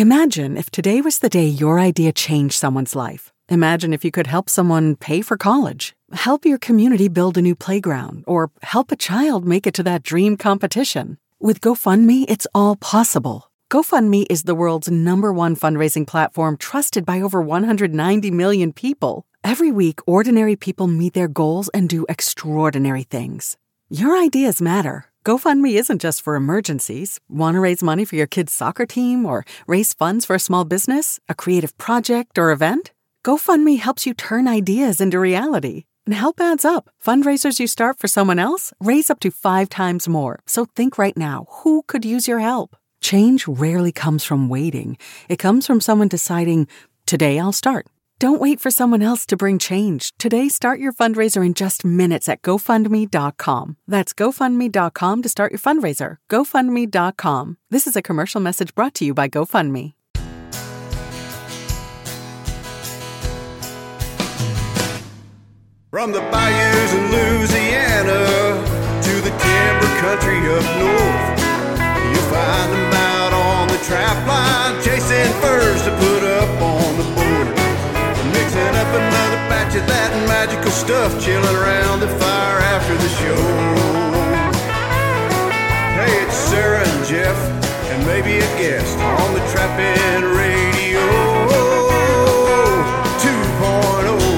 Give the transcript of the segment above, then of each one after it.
Imagine if today was the day your idea changed someone's life. Imagine if you could help someone pay for college, help your community build a new playground, or help a child make it to that dream competition. With GoFundMe, it's all possible. GoFundMe is the world's #1 fundraising platform trusted by over 190 million people. Every week, ordinary people meet their goals and do extraordinary things. Your ideas matter. GoFundMe isn't just for emergencies. Want to raise money for your kid's soccer team or raise funds for a small business, a creative project, or event? GoFundMe helps you turn ideas into reality. And help adds up. Fundraisers you start for someone else raise up to 5 times more. So think right now, who could use your help? Change rarely comes from waiting. It comes from someone deciding, today I'll start. Don't wait for someone else to bring change. Today, start your fundraiser in just minutes at GoFundMe.com. That's GoFundMe.com to start your fundraiser. GoFundMe.com. This is a commercial message brought to you by GoFundMe. From the bayous in Louisiana to the timber country up north, you'll find them out on the trap line, chasing furs to put up on the board. Mixing up another batch of that magical stuff, chilling around the fire after the show. Hey, it's Sarah and Jeff, and maybe a guest on the Trapping Radio 2.0.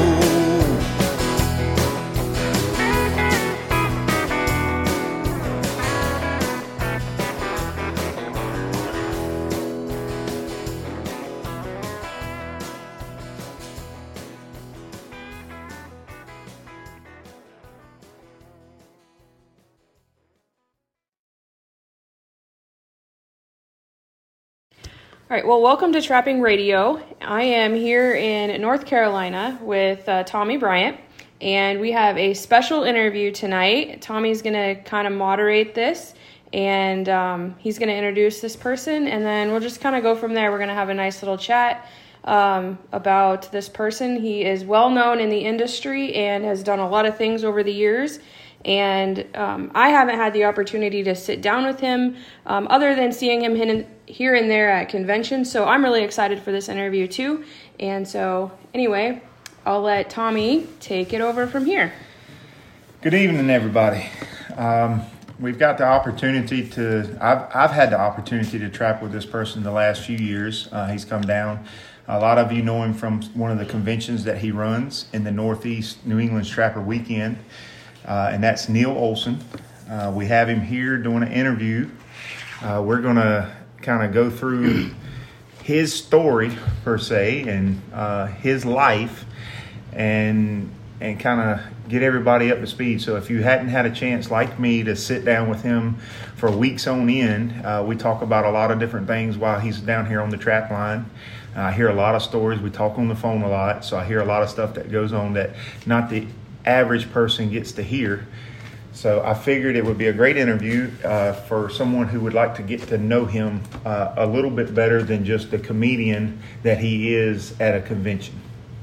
All right, well, welcome to Trapping Radio. I am here in North Carolina with Tommy Bryant, and we have a special interview tonight. Tommy's going to kind of moderate this, and he's going to introduce this person, and then we'll just kind of go from there. We're going to have a nice little chat about this person. He is well known in the industry and has done a lot of things over the years. And I haven't had the opportunity to sit down with him other than seeing him here and there at conventions. So I'm really excited for this interview too. And so anyway, I'll let Tommy take it over from here. Good evening, everybody. We've got the opportunity I've had the opportunity to trap with this person the last few years. He's come down. A lot of you know him from one of the conventions that he runs in the Northeast New England Trapper Weekend. And that's Neil Olson. We have him here doing an interview. We're going to kind of go through his story, per se, and his life, and kind of get everybody up to speed. So if you hadn't had a chance, like me, to sit down with him for weeks on end, we talk about a lot of different things while he's down here on the trap line. I hear a lot of stories. We talk on the phone a lot, so I hear a lot of stuff that goes on that not the average person gets to hear. So I figured it would be a great interview for someone who would like to get to know him a little bit better than just the comedian that he is at a convention.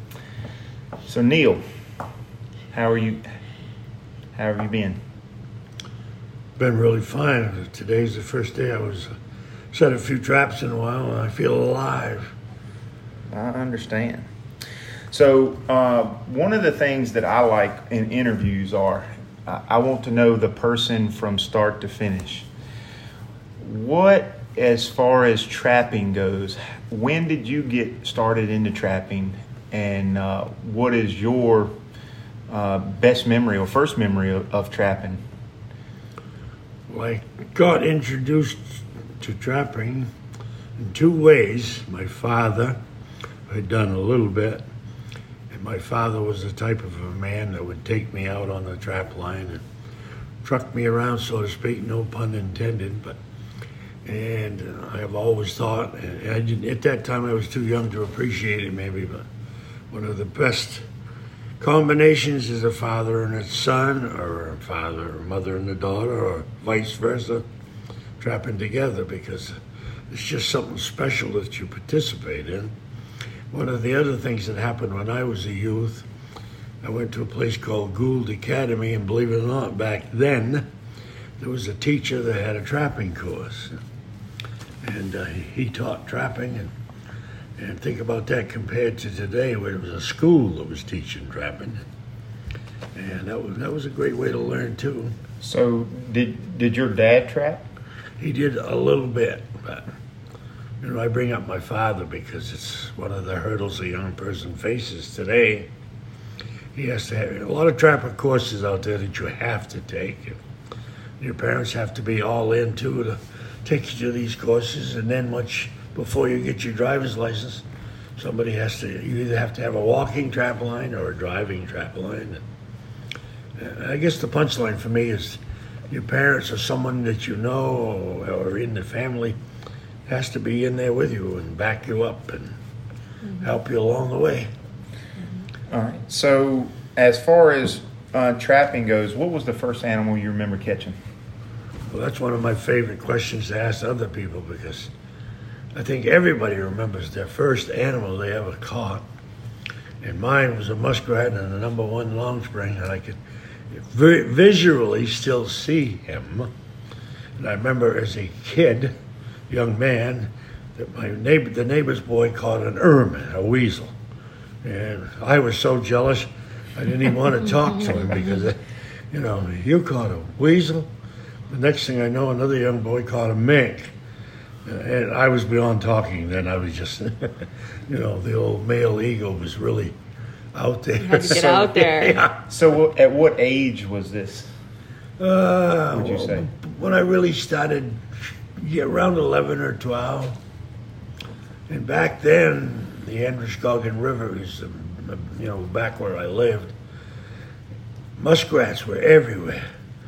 So Neil, how have you been? Been really fine. Today's the first day I was set a few traps in a while, and I feel alive. I understand. So one of the things that I like in interviews are I want to know the person from start to finish. What, as far as trapping goes, when did you get started into trapping, and what is your best memory or first memory of trapping? Well, I got introduced to trapping in 2 ways. My father had done a little bit. My father was the type of a man that would take me out on the trap line and truck me around, so to speak, no pun intended. And I have always thought, and at that time I was too young to appreciate it maybe, but one of the best combinations is a father and a son, or a father or mother and a daughter, or vice versa, trapping together, because it's just something special that you participate in. One of the other things that happened when I was a youth, I went to a place called Gould Academy, and believe it or not, back then, there was a teacher that had a trapping course. and he taught trapping, and think about that compared to today, where it was a school that was teaching trapping, and that was a great way to learn too. So did your dad trap? He did a little bit, but I bring up my father because it's one of the hurdles a young person faces today. He has to have a lot of trapper courses out there that you have to take. Your parents have to be all in too to take you to these courses, and then much before you get your driver's license, you either have to have a walking trap line or a driving trap line. And I guess the punchline for me is your parents or someone that you know or in the family has to be in there with you and back you up and help you along the way. All right. So as far as trapping goes, what was the first animal you remember catching? Well, that's one of my favorite questions to ask other people, because I think everybody remembers their first animal they ever caught. And mine was a muskrat and a number 1 long spring, and I could visually still see him. And I remember as a kid, young man, that the neighbor's boy caught an ermine, a weasel. And I was so jealous, I didn't even want to talk to him because, you caught a weasel. The next thing I know, another young boy caught a mink. And I was beyond talking then. I was just, the old male ego was really out there. You had to get out there. Yeah. So at what age was this, would you say? When I really started, around 11 or 12. And back then, the Androscoggin River is, back where I lived, muskrats were everywhere.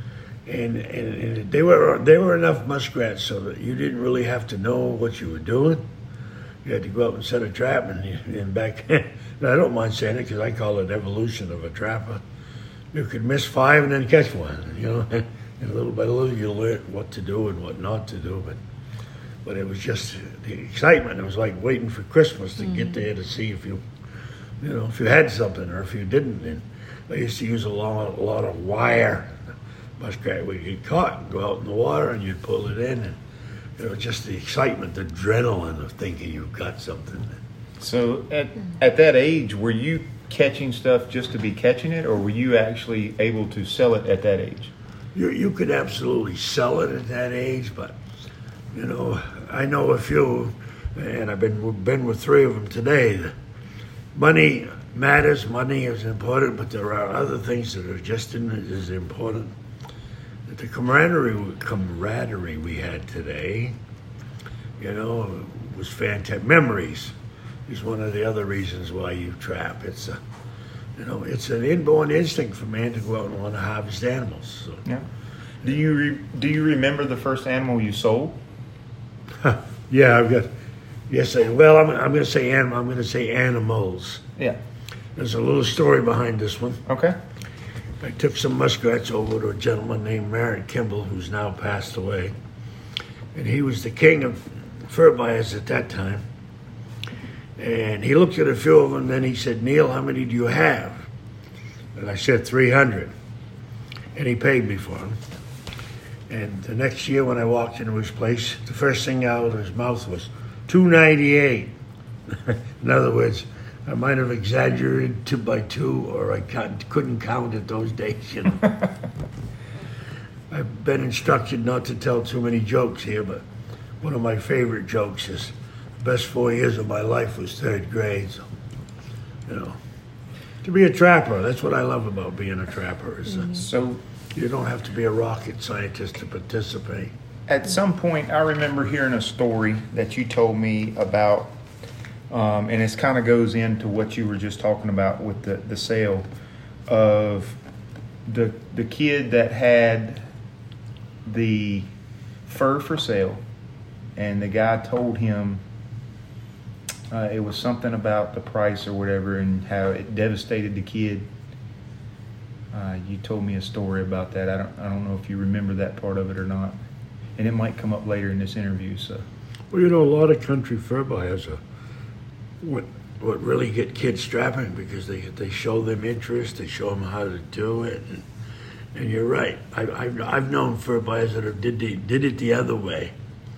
And they were enough muskrats so that you didn't really have to know what you were doing. You had to go out and set a trap, and back then, and I don't mind saying it because I call it evolution of a trapper. You could miss 5 and then catch one, and little by little you learn what to do and what not to do. But it was just the excitement. It was like waiting for Christmas to get there to see if you had something or if you didn't. And I used to use a lot of wire. Muskrat would get caught and go out in the water, and you'd pull it in, and just the excitement, the adrenaline of thinking you've got something. So at that age, were you catching stuff just to be catching it, or were you actually able to sell it at that age? You could absolutely sell it at that age, but I know a few, and I've been with 3 of them today. Money matters, money is important, but there are other things that are just as important. The camaraderie we had today, was fantastic. Memories is one of the other reasons why you trap. It's it's an inborn instinct for man to go out and want to harvest animals. So. Yeah. Do you remember the first animal you sold? Yeah, I've got. Yes, I'm going to say animal. I'm going to say animals. Yeah. There's a little story behind this one. Okay. I took some muskrats over to a gentleman named Merritt Kimball, who's now passed away. And he was the king of fur buyers at that time. And he looked at a few of them, then he said, "Neil, how many do you have?" And I said, 300. And he paid me for them. And the next year when I walked into his place, the first thing out of his mouth was $298. In other words, I might have exaggerated 2 by 2, or I couldn't count it those days. I've been instructed not to tell too many jokes here, but one of my favorite jokes is the best 4 years of my life was 3rd grade. So, to be a trapper, that's what I love about being a trapper. Is So you don't have to be a rocket scientist to participate. at some point, I remember hearing a story that you told me about. And it kind of goes into what you were just talking about with the sale of the kid that had the fur for sale, and the guy told him it was something about the price or whatever, and how it devastated the kid. You told me a story about that. I don't know if you remember that part of it or not, and it might come up later in this interview. So, well, a lot of country fur buyers are what really get kids strapping, because they show them interest, they show them how to do it, and you're right. I've known fur buyers that did it the other way,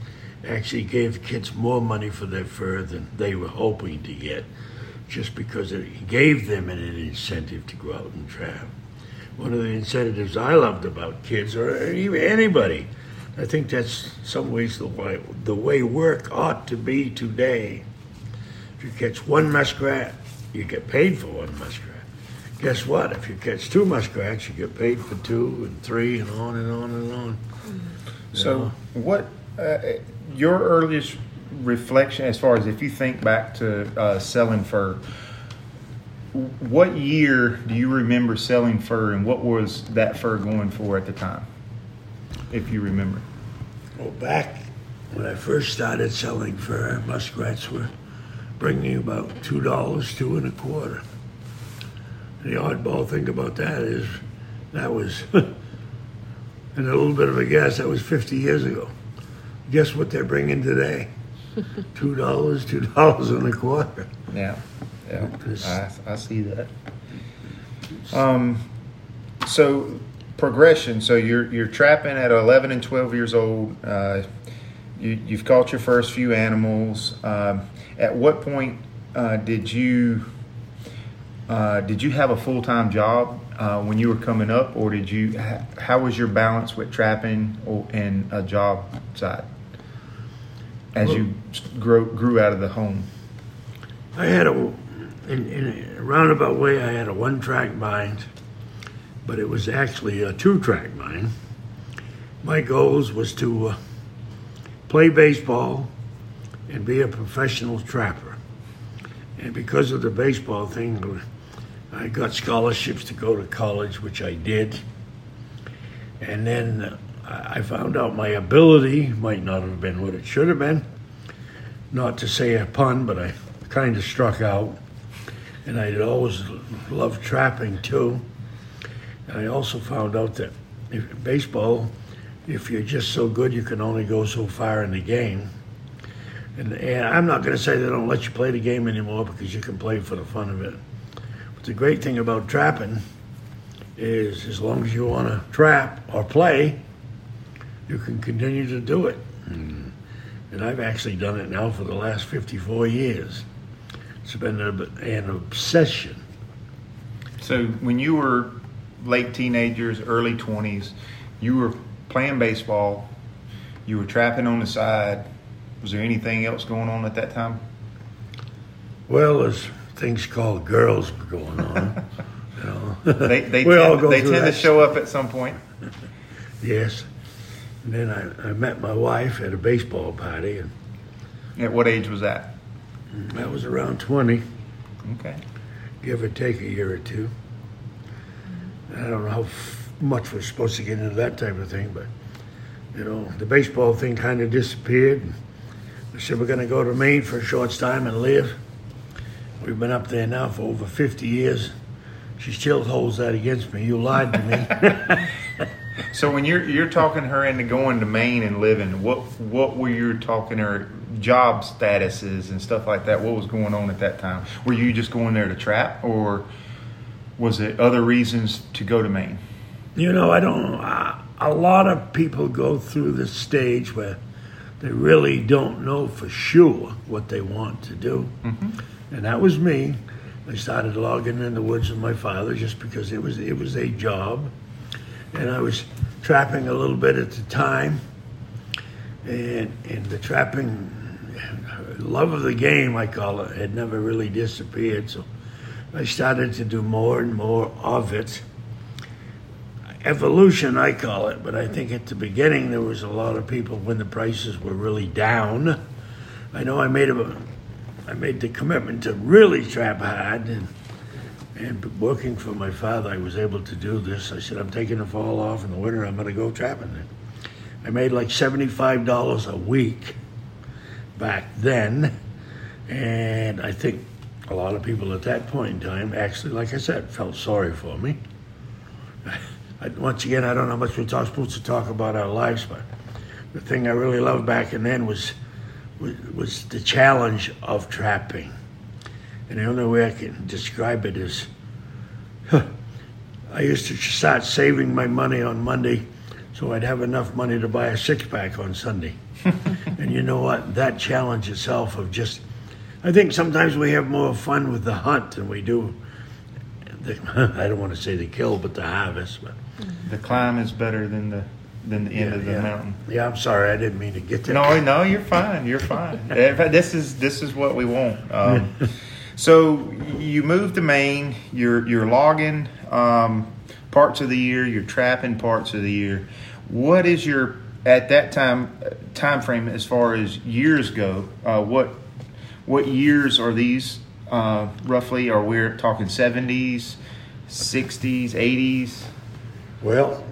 actually gave kids more money for their fur than they were hoping to get, just because it gave them an incentive to go out and trap. One of the incentives I loved about kids, or even anybody, I think that's some ways the way work ought to be today. If you catch one muskrat, you get paid for one muskrat. Guess what? If you catch two muskrats, you get paid for 2 and 3 and on and on and on. So what, your earliest reflection, as far as if you think back to selling fur, what year do you remember selling fur, and what was that fur going for at the time, if you remember? Well, back when I first started selling fur, muskrats were bringing about $2, $2.25. The oddball thing about that is that was, and a little bit of a guess, that was 50 years ago. Guess what they're bringing today? $2, $2.25. Yeah, I see that. So progression. So you're trapping at 11 and 12 years old. You've caught your first few animals. At what point did you have a full-time job when you were coming up, or did you? How was your balance with trapping and a job side as you grew out of the home? I had in a roundabout way, I had a 1-track mind, but it was actually a 2-track mind. My goals was to play baseball and be a professional trapper. And because of the baseball thing, I got scholarships to go to college, which I did. And then I found out my ability might not have been what it should have been. Not to say a pun, but I kind of struck out. And I'd always loved trapping too. And I also found out that baseball, if you're just so good, you can only go so far in the game. And I'm not going to say they don't let you play the game anymore, because you can play for the fun of it. But the great thing about trapping is, as long as you want to trap or play, you can continue to do it. And I've actually done it now for the last 54 years. It's been an obsession. So when you were late teenagers, early 20s, you were playing baseball, you were trapping on the side. Was there anything else going on at that time? Well, there's things called girls going on. You know. They tend to show up at some point. Yes. And then I met my wife at a baseball party. And at what age was that? That was around 20. Okay. Give or take a year or two. I don't know how much we're supposed to get into that type of thing, but, you know, the baseball thing kind of disappeared. I said, we're going to go to Maine for a short time and live. We've been up there now for over 50 years. She still holds that against me. You lied to me. So when you're talking her into going to Maine and living, what were you talking her job statuses and stuff like that? What was going on at that time? Were you just going there to trap, or was it other reasons to go to Maine? You know, I don't know. A lot of people go through this stage where they really don't know for sure what they want to do. Mm-hmm. And that was me. I started logging in the woods with my father just because it was a job. And I was trapping a little bit at the time. And the trapping, love of the game, I call it, had never really disappeared. So I started to do more and more of it. Evolution, I call it, but I think at the beginning there was a lot of people when the prices were really down. I know I made the commitment to really trap hard, and working for my father, I was able to do this. I said, I'm taking the fall off. In the winter, I'm going to go trapping. I made like $75 a week back then, and I think a lot of people at that point in time actually, like I said, felt sorry for me. Once again, I don't know how much we're supposed to talk about our lives, but the thing I really loved back then was the challenge of trapping. And the only way I can describe it is, I used to start saving my money on Monday so I'd have enough money to buy a 6-pack on Sunday. And you know what? That challenge itself of just, I think sometimes we have more fun with the hunt than we do, I don't want to say the kill, but the harvest. But The climb is better than the end of the mountain. Yeah, I'm sorry, I didn't mean to get there. No, you're fine. You're fine. In fact, this is what we want. So you moved to Maine. You're logging parts of the year. You're trapping parts of the year. What is your at that time frame as far as years go? What years are these roughly? Are we talking 70s, 60s, 80s? Well,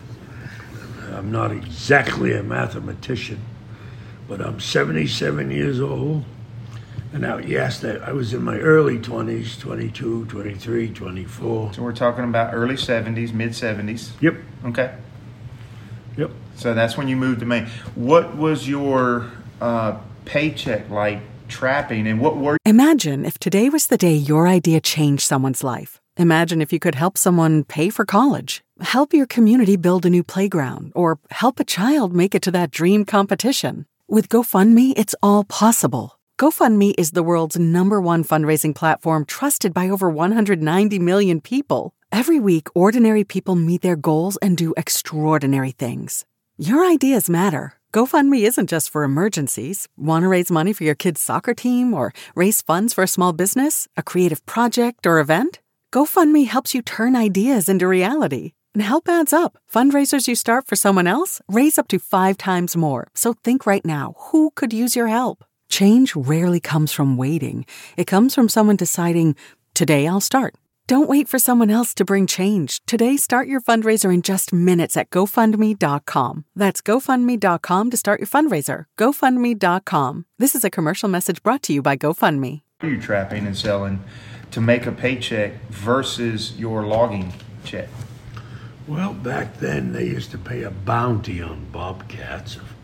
I'm not exactly a mathematician, but I'm 77 years old. And now, yes, that I was in my early 20s, 22, 23, 24. So we're talking about early 70s, mid 70s. Yep. Okay. Yep. So that's when you moved to Maine. What was your paycheck like trapping, and what were Imagine if today was the day your idea changed someone's life. Imagine if you could help someone pay for college, help your community build a new playground, or help a child make it to that dream competition. With GoFundMe, it's all possible. GoFundMe is the world's #1 fundraising platform trusted by over 190 million people. Every week, ordinary people meet their goals and do extraordinary things. Your ideas matter. GoFundMe isn't just for emergencies. Want to raise money for your kid's soccer team or raise funds for a small business, a creative project, or event? GoFundMe helps you turn ideas into reality. And help adds up. Fundraisers you start for someone else raise up to 5 times more. So think right now, who could use your help? Change rarely comes from waiting. It comes from someone deciding, today I'll start. Don't wait for someone else to bring change. Today, start your fundraiser in just minutes at GoFundMe.com. That's GoFundMe.com to start your fundraiser. GoFundMe.com. This is a commercial message brought to you by GoFundMe. you trapping and selling to make a paycheck versus your logging check? Well, back then they used to pay a bounty on bobcats of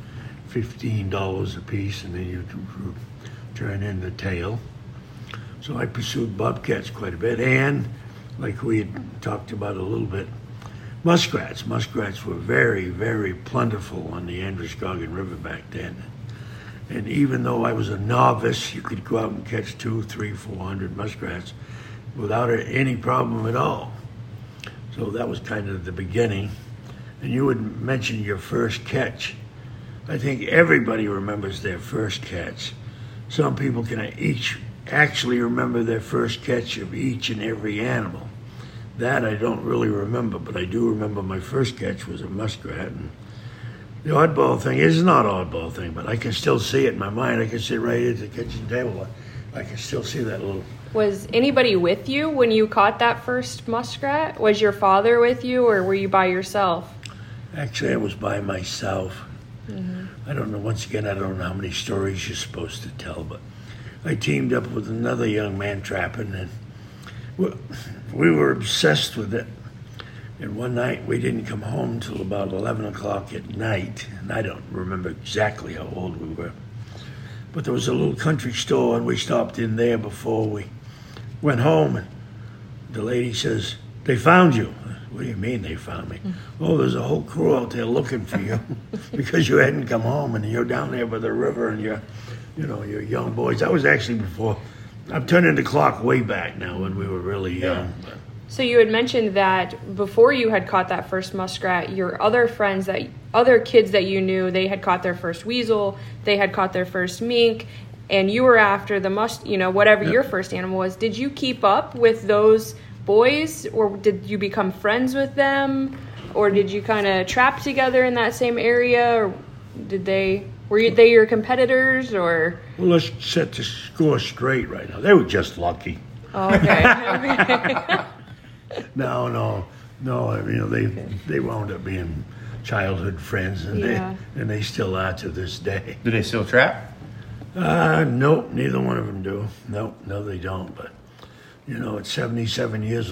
$15 a piece, and then you turn in the tail. So I pursued bobcats quite a bit, and like we had talked about a little bit, muskrats. Muskrats were very, very plentiful on the Androscoggin River back then. And even though I was a novice, you could go out and catch 200, 300, 400 muskrats without any problem at all. So that was kind of the beginning. And you would mention your first catch. I think everybody remembers their first catch. Some people can each actually remember their first catch of each and every animal. That I don't really remember, but I do remember my first catch was a muskrat. And the oddball thing is not an oddball thing, but I can still see it in my mind. I can sit right at the kitchen table. I can still see that little... Was anybody with you when you caught that first muskrat? Was your father with you, or were you by yourself? Actually, I was by myself. Mm-hmm. I don't know, once again, I don't know how many stories you're supposed to tell, but I teamed up with another young man trapping, and we were obsessed with it. And one night, we didn't come home till about 11 o'clock at night, and I don't remember exactly how old we were. But there was a little country store, and we stopped in there before we went home, and the lady says, "They found you." "What do you mean they found me?" Mm-hmm. "Oh, there's a whole crew out there looking for you because you hadn't come home, and you're down there by the river, and you're young boys." That was actually before. I'm turning the clock way back now when we were really young. But. So you had mentioned that before you had caught that first muskrat, your other friends, other kids that you knew, they had caught their first weasel, they had caught their first mink, and you were after the whatever your first animal was. Did you keep up with those boys, or did you become friends with them, or did you kind of trap together in that same area, or were they your competitors, or? Well, let's set the score straight right now. They were just lucky. Oh, okay. No. I mean, they wound up being childhood friends, and they still are to this day. Do they still trap? Nope, neither one of them do. No, they don't. But at 77 years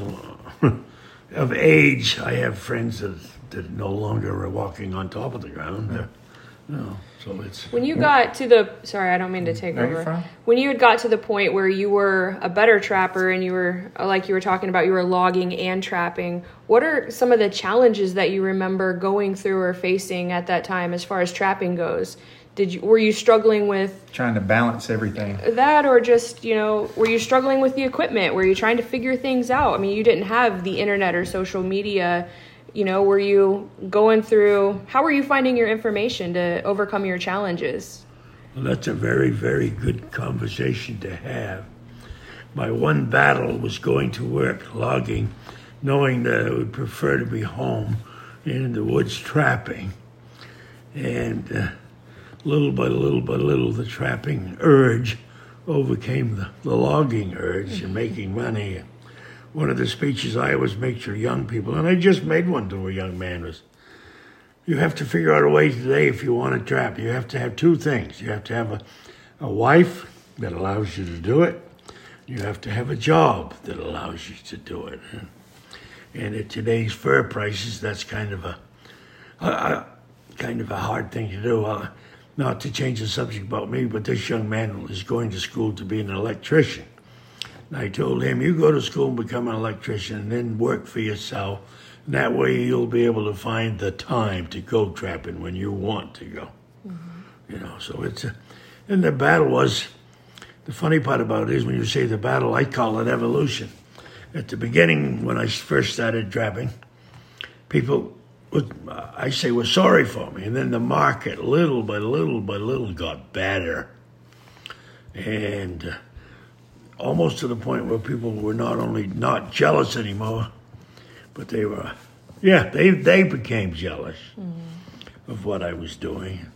of age, I have friends that no longer are walking on top of the ground. So it's... When you got to the... Sorry, I don't mean to take over. When you had got to the point where you were a better trapper and you were, like you were talking about, you were logging and trapping, what are some of the challenges that you remember going through or facing at that time as far as trapping goes? were you struggling with Trying to balance everything. that, or just, were you struggling with the equipment? Were you trying to figure things out? I mean, you didn't have the internet or social media. Were you going through, how were you finding your information to overcome your challenges? Well, that's a very, very good conversation to have. My one battle was going to work logging, knowing that I would prefer to be home in the woods trapping. And little by little, the trapping urge overcame the logging urge and making money. One of the speeches I always make to young people, and I just made one to a young man, was, you have to figure out a way today if you want to trap. You have to have two things. You have to have a wife that allows you to do it. You have to have a job that allows you to do it. And at today's fur prices, that's kind of a hard thing to do. Not to change the subject about me, but this young man is going to school to be an electrician. And I told him, you go to school and become an electrician and then work for yourself. And that way you'll be able to find the time to go trapping when you want to go. Mm-hmm. So and the battle was, the funny part about it is when you say the battle, I call it evolution. At the beginning, when I first started trapping, people were sorry for me. And then the market, little by little, got better. And almost to the point where people were not only not jealous anymore, but they were, they became jealous of what I was doing.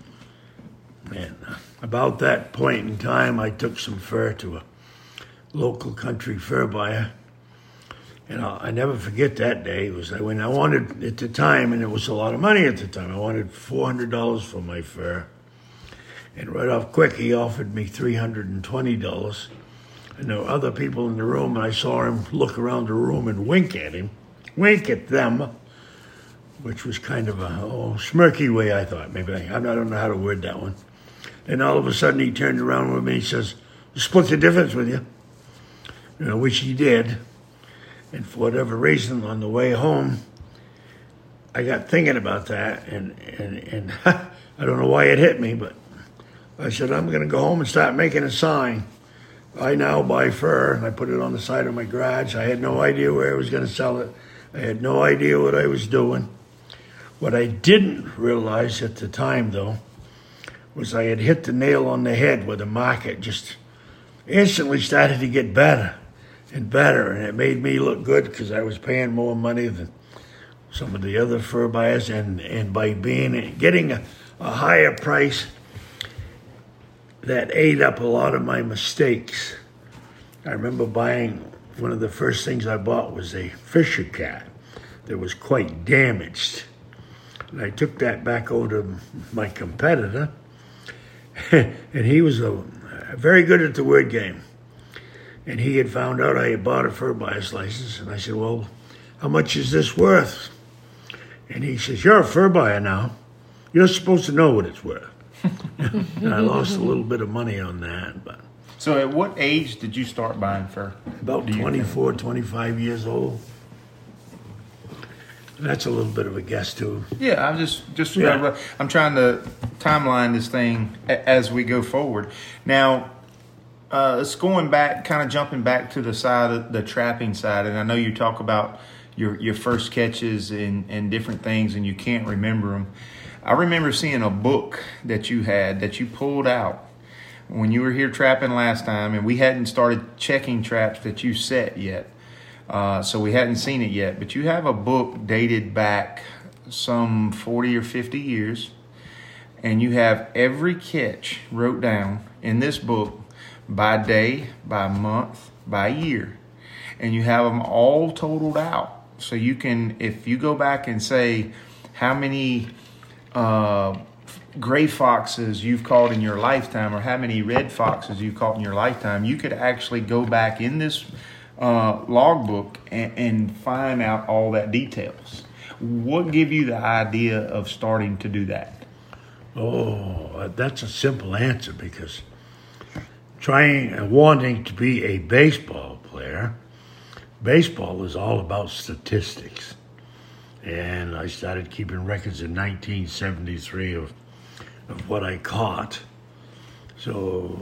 And about that point in time, I took some fur to a local country fur buyer. And I never forget that day. It was when I wanted, at the time, and it was a lot of money at the time, I wanted $400 for my fur. And right off quick, he offered me $320. And there were other people in the room, and I saw him look around the room and wink at them, which was kind of a smirky way, I thought. Maybe I don't know how to word that one. And all of a sudden, he turned around with me and he says, split the difference with you, which he did. And for whatever reason, on the way home, I got thinking about that, and I don't know why it hit me, but I said, I'm going to go home and start making a sign. I now buy fur, and I put it on the side of my garage. I had no idea where I was going to sell it. I had no idea what I was doing. What I didn't realize at the time, though, was I had hit the nail on the head where the market just instantly started to get better and better, and it made me look good because I was paying more money than some of the other fur buyers, and by getting a higher price, that ate up a lot of my mistakes. I remember buying, one of the first things I bought was a Fisher cat that was quite damaged. And I took that back over to my competitor, and he was very good at the word game. And he had found out I had bought a fur buyer's license. And I said, well, how much is this worth? And he says, you're a fur buyer now. You're supposed to know what it's worth. And I lost a little bit of money on that. But So at what age did you start buying fur? about 24, 25 years old. That's a little bit of a guess, too. Yeah, I'm trying to timeline this thing as we go forward. Now, it's going back, kind of jumping back to the side of the trapping side, and I know you talk about your first catches and different things, and you can't remember them. I remember seeing a book that you had that you pulled out when you were here trapping last time, and we hadn't started checking traps that you set yet, so we hadn't seen it yet. But you have a book dated back some 40 or 50 years, and you have every catch wrote down in this book, by day, by month, by year. And you have them all totaled out. So you can, if you go back and say how many gray foxes you've caught in your lifetime or how many red foxes you've caught in your lifetime, you could actually go back in this logbook and find out all that details. What gave you the idea of starting to do that? Oh, that's a simple answer, because wanting to be a baseball player, baseball is all about statistics. And I started keeping records in 1973 of of what I caught. So,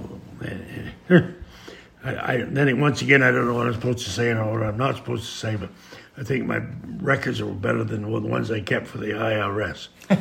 once again, I don't know what I'm supposed to say and what I'm not supposed to say, but I think my records are better than the ones I kept for the IRS. I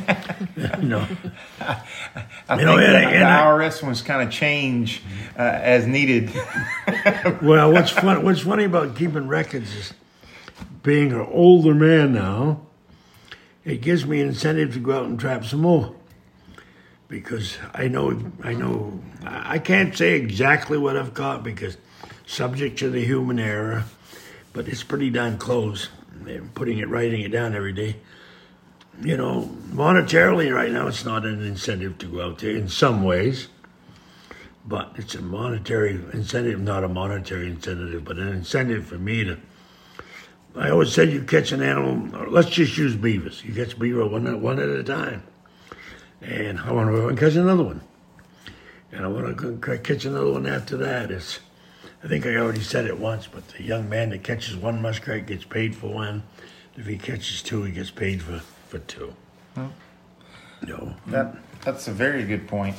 think the IRS ones kind of change as needed. Well, what's funny about keeping records is, being an older man now, it gives me an incentive to go out and trap some more. Because I know, I can't say exactly what I've caught because subject to the human error, but it's pretty darn close. They're writing it down every day. Monetarily right now, it's not an incentive to go out there in some ways, but it's a monetary incentive, not a monetary incentive, but an incentive for me to. I always said you catch an animal, or let's just use beavers. You catch beaver one at a time. And I want to go and catch another one. And I want to catch another one after that. I think I already said it once, but the young man that catches one muskrat gets paid for one. If he catches two, he gets paid for two. No. That's a very good point.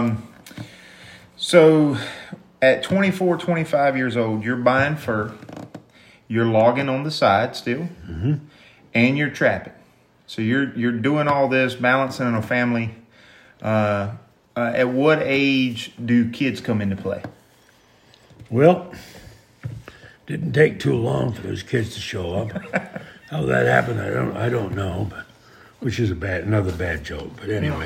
So at 24, 25 years old, you're buying fur. You're logging on the side still, and you're trapping. So you're doing all this, balancing a family. At what age do kids come into play? Well, didn't take too long for those kids to show up. How that happened, I don't know, but which is another bad joke. But anyway,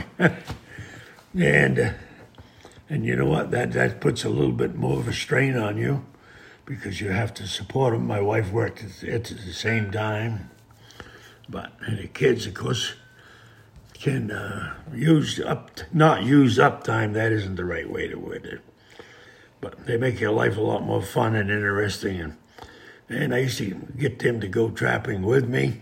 and you know what? That puts a little bit more of a strain on you because you have to support them. My wife worked at the same time. But the kids, of course, can not use up time. That isn't the right way to word it. But they make your life a lot more fun and interesting. And I used to get them to go trapping with me.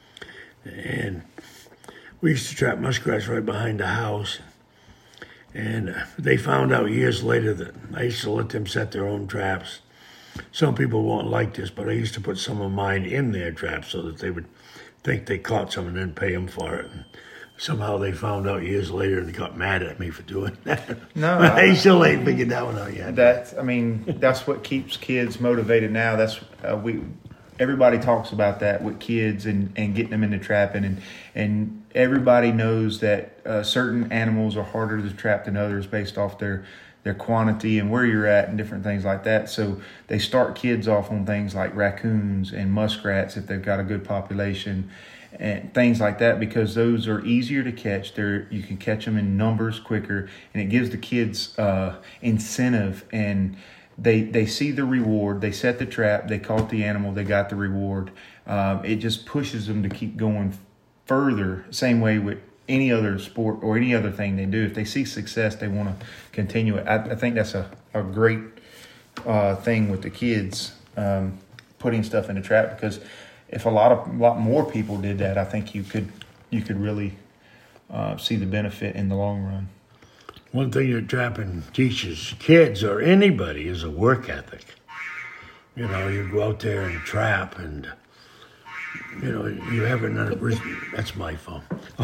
And we used to trap muskrats right behind the house. And they found out years later that I used to let them set their own traps. Some people won't like this, but I used to put some of mine in their traps so that they would think they caught some and then pay them for it. And somehow they found out years later and they got mad at me for doing that. No, I still ain't figured that one out yet. That's what keeps kids motivated now. That's everybody talks about that with kids and getting them into trapping, and everybody knows that certain animals are harder to trap than others based off their quantity and where you're at and different things like that. So they start kids off on things like raccoons and muskrats if they've got a good population and things like that, because those are easier to catch. You can catch them in numbers quicker, and it gives the kids incentive, and they see the reward. They set the trap, they caught the animal, they got the reward. It just pushes them to keep going further. Same way with any other sport or any other thing they do. If they see success, they want to continue it. I think that's a great thing with the kids, putting stuff in the trap, because if a lot more people did that, I think you could really see the benefit in the long run. One thing that trapping teaches kids or anybody is a work ethic. You go out there and trap, and you have that's my phone.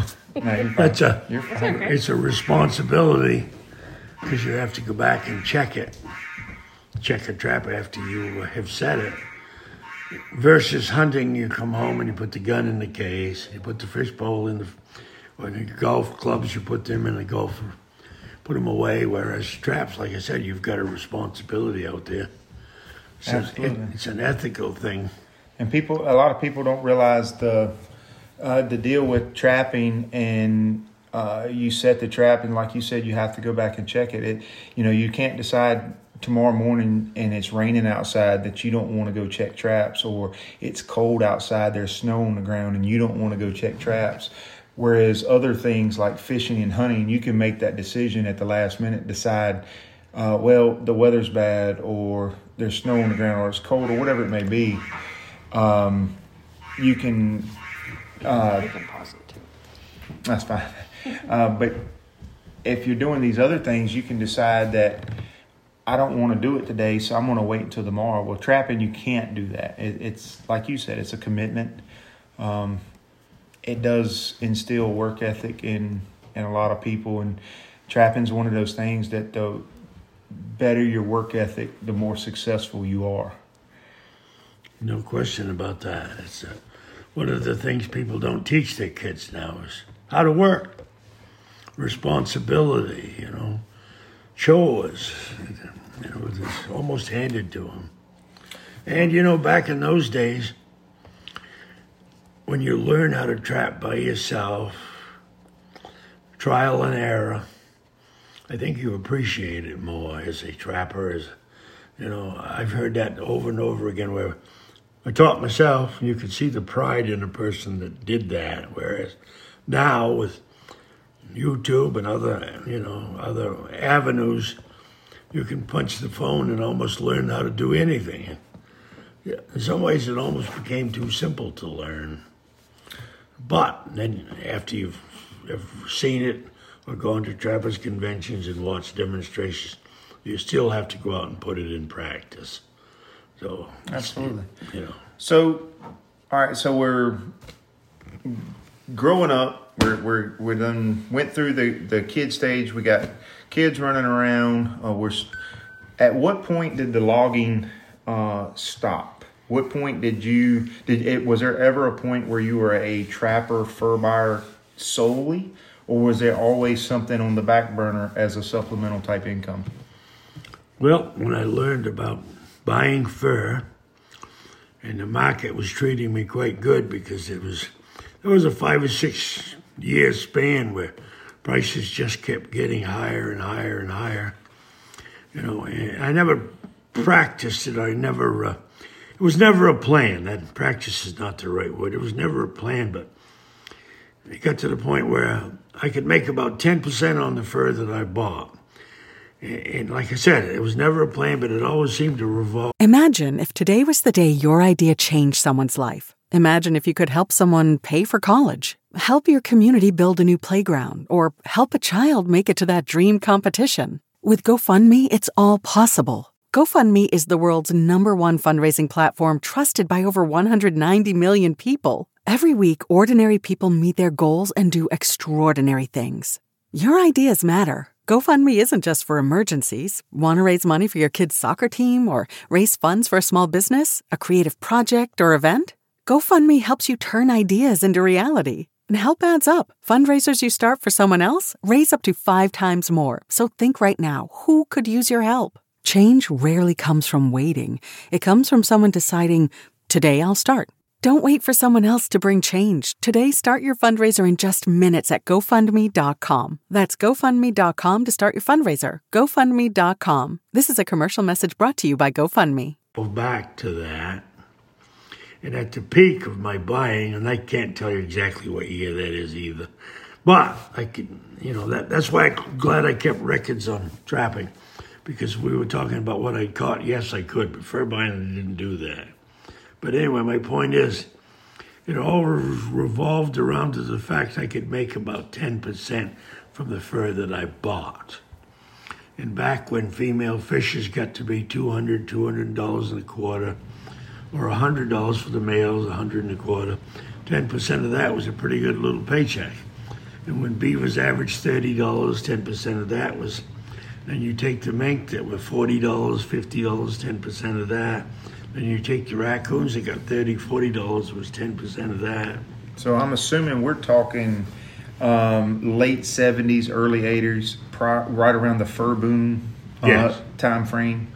It's a responsibility, because you have to go back and check a trap after you have set it. Versus hunting, you come home and you put the gun in the case, you put the fish pole in or the golf clubs, you put them in the put them away. Whereas traps, like I said, you've got a responsibility out there. So it's an ethical thing. And a lot of people don't realize the deal with trapping, and you set the trap, and like you said, you have to go back and check it. You can't decide tomorrow morning and it's raining outside that you don't want to go check traps, or it's cold outside, there's snow on the ground and you don't want to go check traps. Whereas other things like fishing and hunting, you can make that decision at the last minute, decide, the weather's bad, or there's snow on the ground, or it's cold, or whatever it may be. You can pause it too. That's fine. But if you're doing these other things, you can decide that I don't want to do it today, so I'm going to wait until tomorrow. Well, trapping, you can't do that. It's like you said, it's a commitment. It does instill work ethic in in a lot of people, and trapping's one of those things that the better your work ethic, the more successful you are. No question about that. It's one of the things people don't teach their kids now is how to work, responsibility, chores. It's almost handed to them. And, back in those days, when you learn how to trap by yourself, trial and error, I think you appreciate it more as a trapper. I've heard that over and over again where I taught myself, and you could see the pride in a person that did that. Whereas now with YouTube and other avenues, you can punch the phone and almost learn how to do anything. In some ways, it almost became too simple to learn. But then after you've seen it or gone to trappers conventions and watched demonstrations, you still have to go out and put it in practice. So absolutely. So, all right. So we're growing up. We done went through the kid stage. We got kids running around. At what point did the logging stop? What point was there ever a point where you were a trapper, fur buyer solely, or was there always something on the back burner as a supplemental type income? Well, when I learned about buying fur, and the market was treating me quite good because there was a 5 or 6 year span where prices just kept getting higher and higher and higher. And I never practiced it. It was never a plan. That practice is not the right word. It was never a plan, but it got to the point where I could make about 10% on the fur that I bought. And like I said, it was never a plan, but it always seemed to revolve. Imagine if today was the day your idea changed someone's life. Imagine if you could help someone pay for college, help your community build a new playground, or help a child make it to that dream competition. With GoFundMe, it's all possible. GoFundMe is the world's #1 fundraising platform trusted by over 190 million people. Every week, ordinary people meet their goals and do extraordinary things. Your ideas matter. GoFundMe isn't just for emergencies. Want to raise money for your kid's soccer team or raise funds for a small business, a creative project, or event? GoFundMe helps you turn ideas into reality. And help adds up. Fundraisers you start for someone else raise up to 5 times more. So think right now, who could use your help? Change rarely comes from waiting. It comes from someone deciding, today I'll start. Don't wait for someone else to bring change. Today, start your fundraiser in just minutes at GoFundMe.com. That's GoFundMe.com to start your fundraiser. GoFundMe.com. This is a commercial message brought to you by GoFundMe. Go back to that. And at the peak of my buying, and I can't tell you exactly what year that is either, but I could, that's why I'm glad I kept records on trapping, because we were talking about what I caught. Yes, I could, but fur buying, I didn't do that. But anyway, my point is, it all revolved around to the fact I could make about 10% from the fur that I bought. And back when female fishes got to be $200 and a quarter, or $100 for the males, $100 and a quarter, 10% of that was a pretty good little paycheck. And when beavers averaged $30, 10% of that was, then you take the mink that were $40, $50, 10% of that. Then you take the raccoons that got $30, $40 was 10% of that. So I'm assuming we're talking late 70s, early 80s, right around the fur boom time frame.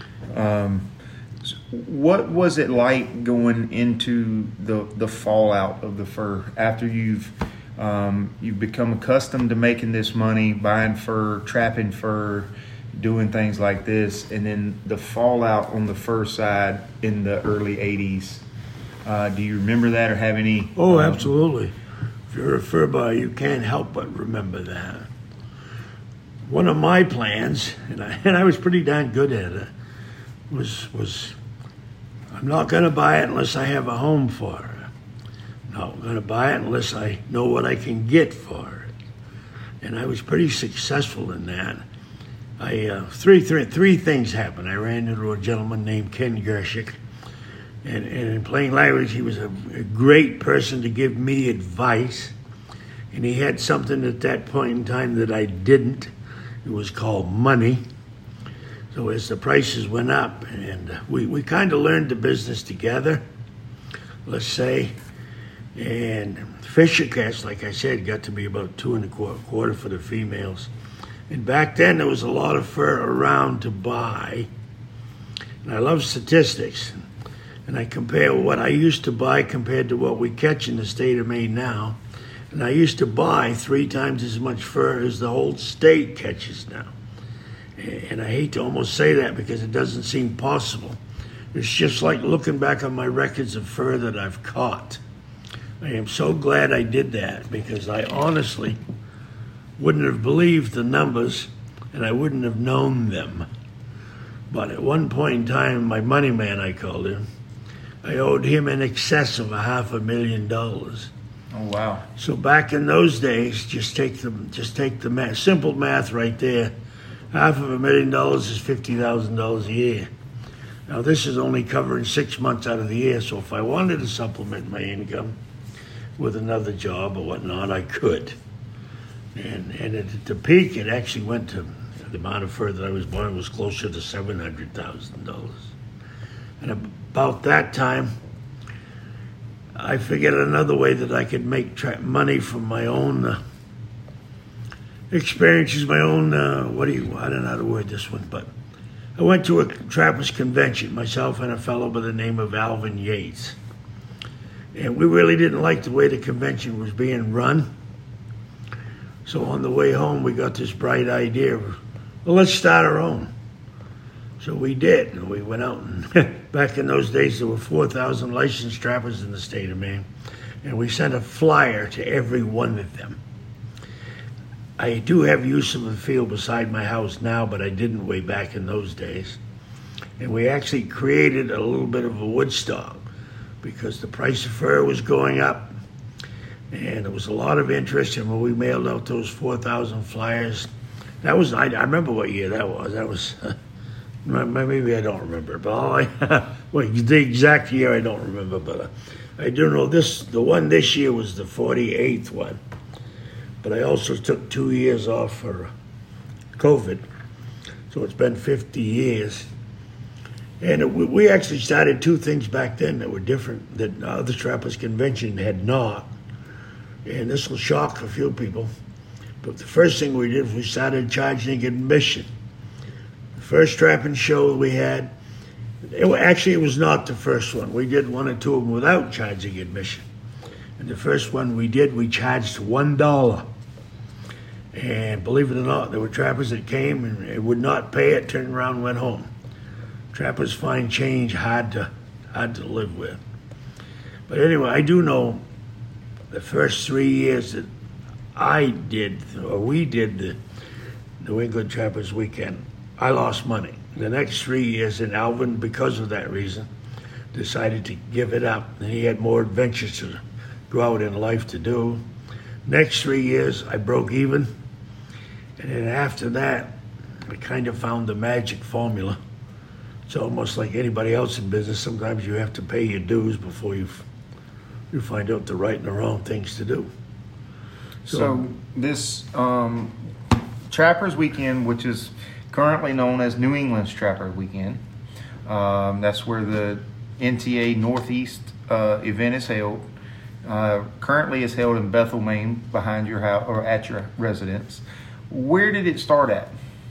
What was it like going into the fallout of the fur after you've become accustomed to making this money, buying fur, trapping fur, doing things like this, and then the fallout on the fur side in the early 80s? Do you remember that or have any? Oh, absolutely. If you're a fur buyer, you can't help but remember that. One of my plans, and I was pretty darn good at it, was I'm not going to buy it unless I have a home for it. I'm not going to buy it unless I know what I can get for it. And I was pretty successful in that. Three things happened. I ran into a gentleman named Ken Gershik, and in plain language, he was a great person to give me advice. And he had something at that point in time that I didn't. It was called money. So as the prices went up, and we kind of learned the business together, let's say. And Fisher cats, like I said, got to be about 2 1/4 for the females. And back then there was a lot of fur around to buy. And I love statistics. And I compare what I used to buy compared to what we catch in the state of Maine now. And I used to buy 3 times as much fur as the whole state catches now. And I hate to almost say that because it doesn't seem possible. It's just like looking back on my records of fur that I've caught. I am so glad I did that because I honestly wouldn't have believed the numbers and I wouldn't have known them. But at one point in time, my money man, I called him, I owed him in excess of $500,000. Oh, wow. So back in those days, just take the math, simple math right there. $500,000 is $50,000 a year. Now this is only covering 6 months out of the year, so if I wanted to supplement my income with another job or whatnot, I could. And at the peak, it actually went to the amount of fur that I was buying was closer to $700,000. And about that time, I figured another way that I could make money from my own experiences, my own, I don't know how to word this one, but I went to a trappers convention, myself and a fellow by the name of Alvin Yates. And we really didn't like the way the convention was being run. So on the way home, we got this bright idea of, well, let's start our own. So we did. And we went out, and back in those days, there were 4,000 licensed trappers in the state of Maine. And we sent a flyer to every one of them. I do have use of a field beside my house now, but I didn't way back in those days. And we actually created a little bit of a Woodstock because the price of fur was going up. And there was a lot of interest, and when we mailed out those 4,000 flyers, that was, I remember what year that was. That was, maybe I don't remember, but well, the exact year I don't remember, but I do know the one this year was the 48th one. But I also took 2 years off for COVID, so it's been 50 years. And we actually started 2 things back then that were different that other Trappers Convention had not. And this will shock a few people. But the first thing we did was we started charging admission. The first trapping show we had, it was not the first one. We did 1 or 2 of them without charging admission. And the first one we did, we charged $1. And believe it or not, there were trappers that came and would not pay it, turned around and went home. Trappers find change hard to live with. But anyway, I do know the first 3 years that we did the New England Trappers Weekend, I lost money. The next 3 years, and Alvin, because of that reason, decided to give it up. And he had more adventures to go out in life to do. Next 3 years, I broke even. And then after that, I kind of found the magic formula. It's almost like anybody else in business. Sometimes you have to pay your dues before you find out the right and the wrong things to do. So this Trappers Weekend, which is currently known as New England's Trappers Weekend, that's where the NTA Northeast event is held. Currently is held in Bethel, Maine, behind your house or at your residence. Where did it start at?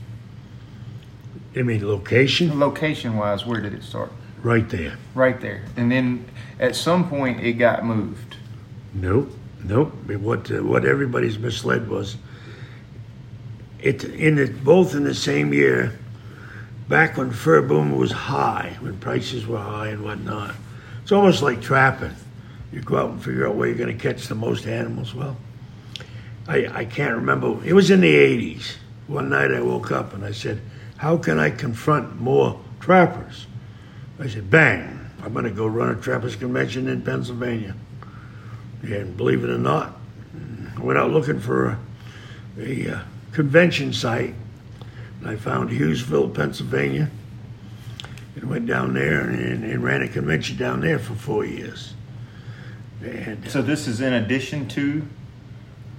You mean location? Location-wise, where did it start? Right there. Right there. And then at some point it got moved. Nope. What everybody's misled was, both in the same year, back when fur boom was high, when prices were high and whatnot. It's almost like trapping. You go out and figure out where you're going to catch the most animals. Well, I can't remember. It was in the 80s. One night I woke up and I said, how can I confront more trappers? I said, bang, I'm going to go run a trappers convention in Pennsylvania. And believe it or not, I went out looking for a convention site. And I found Hughesville, Pennsylvania, and went down there and ran a convention down there for 4 years. And so this is in addition to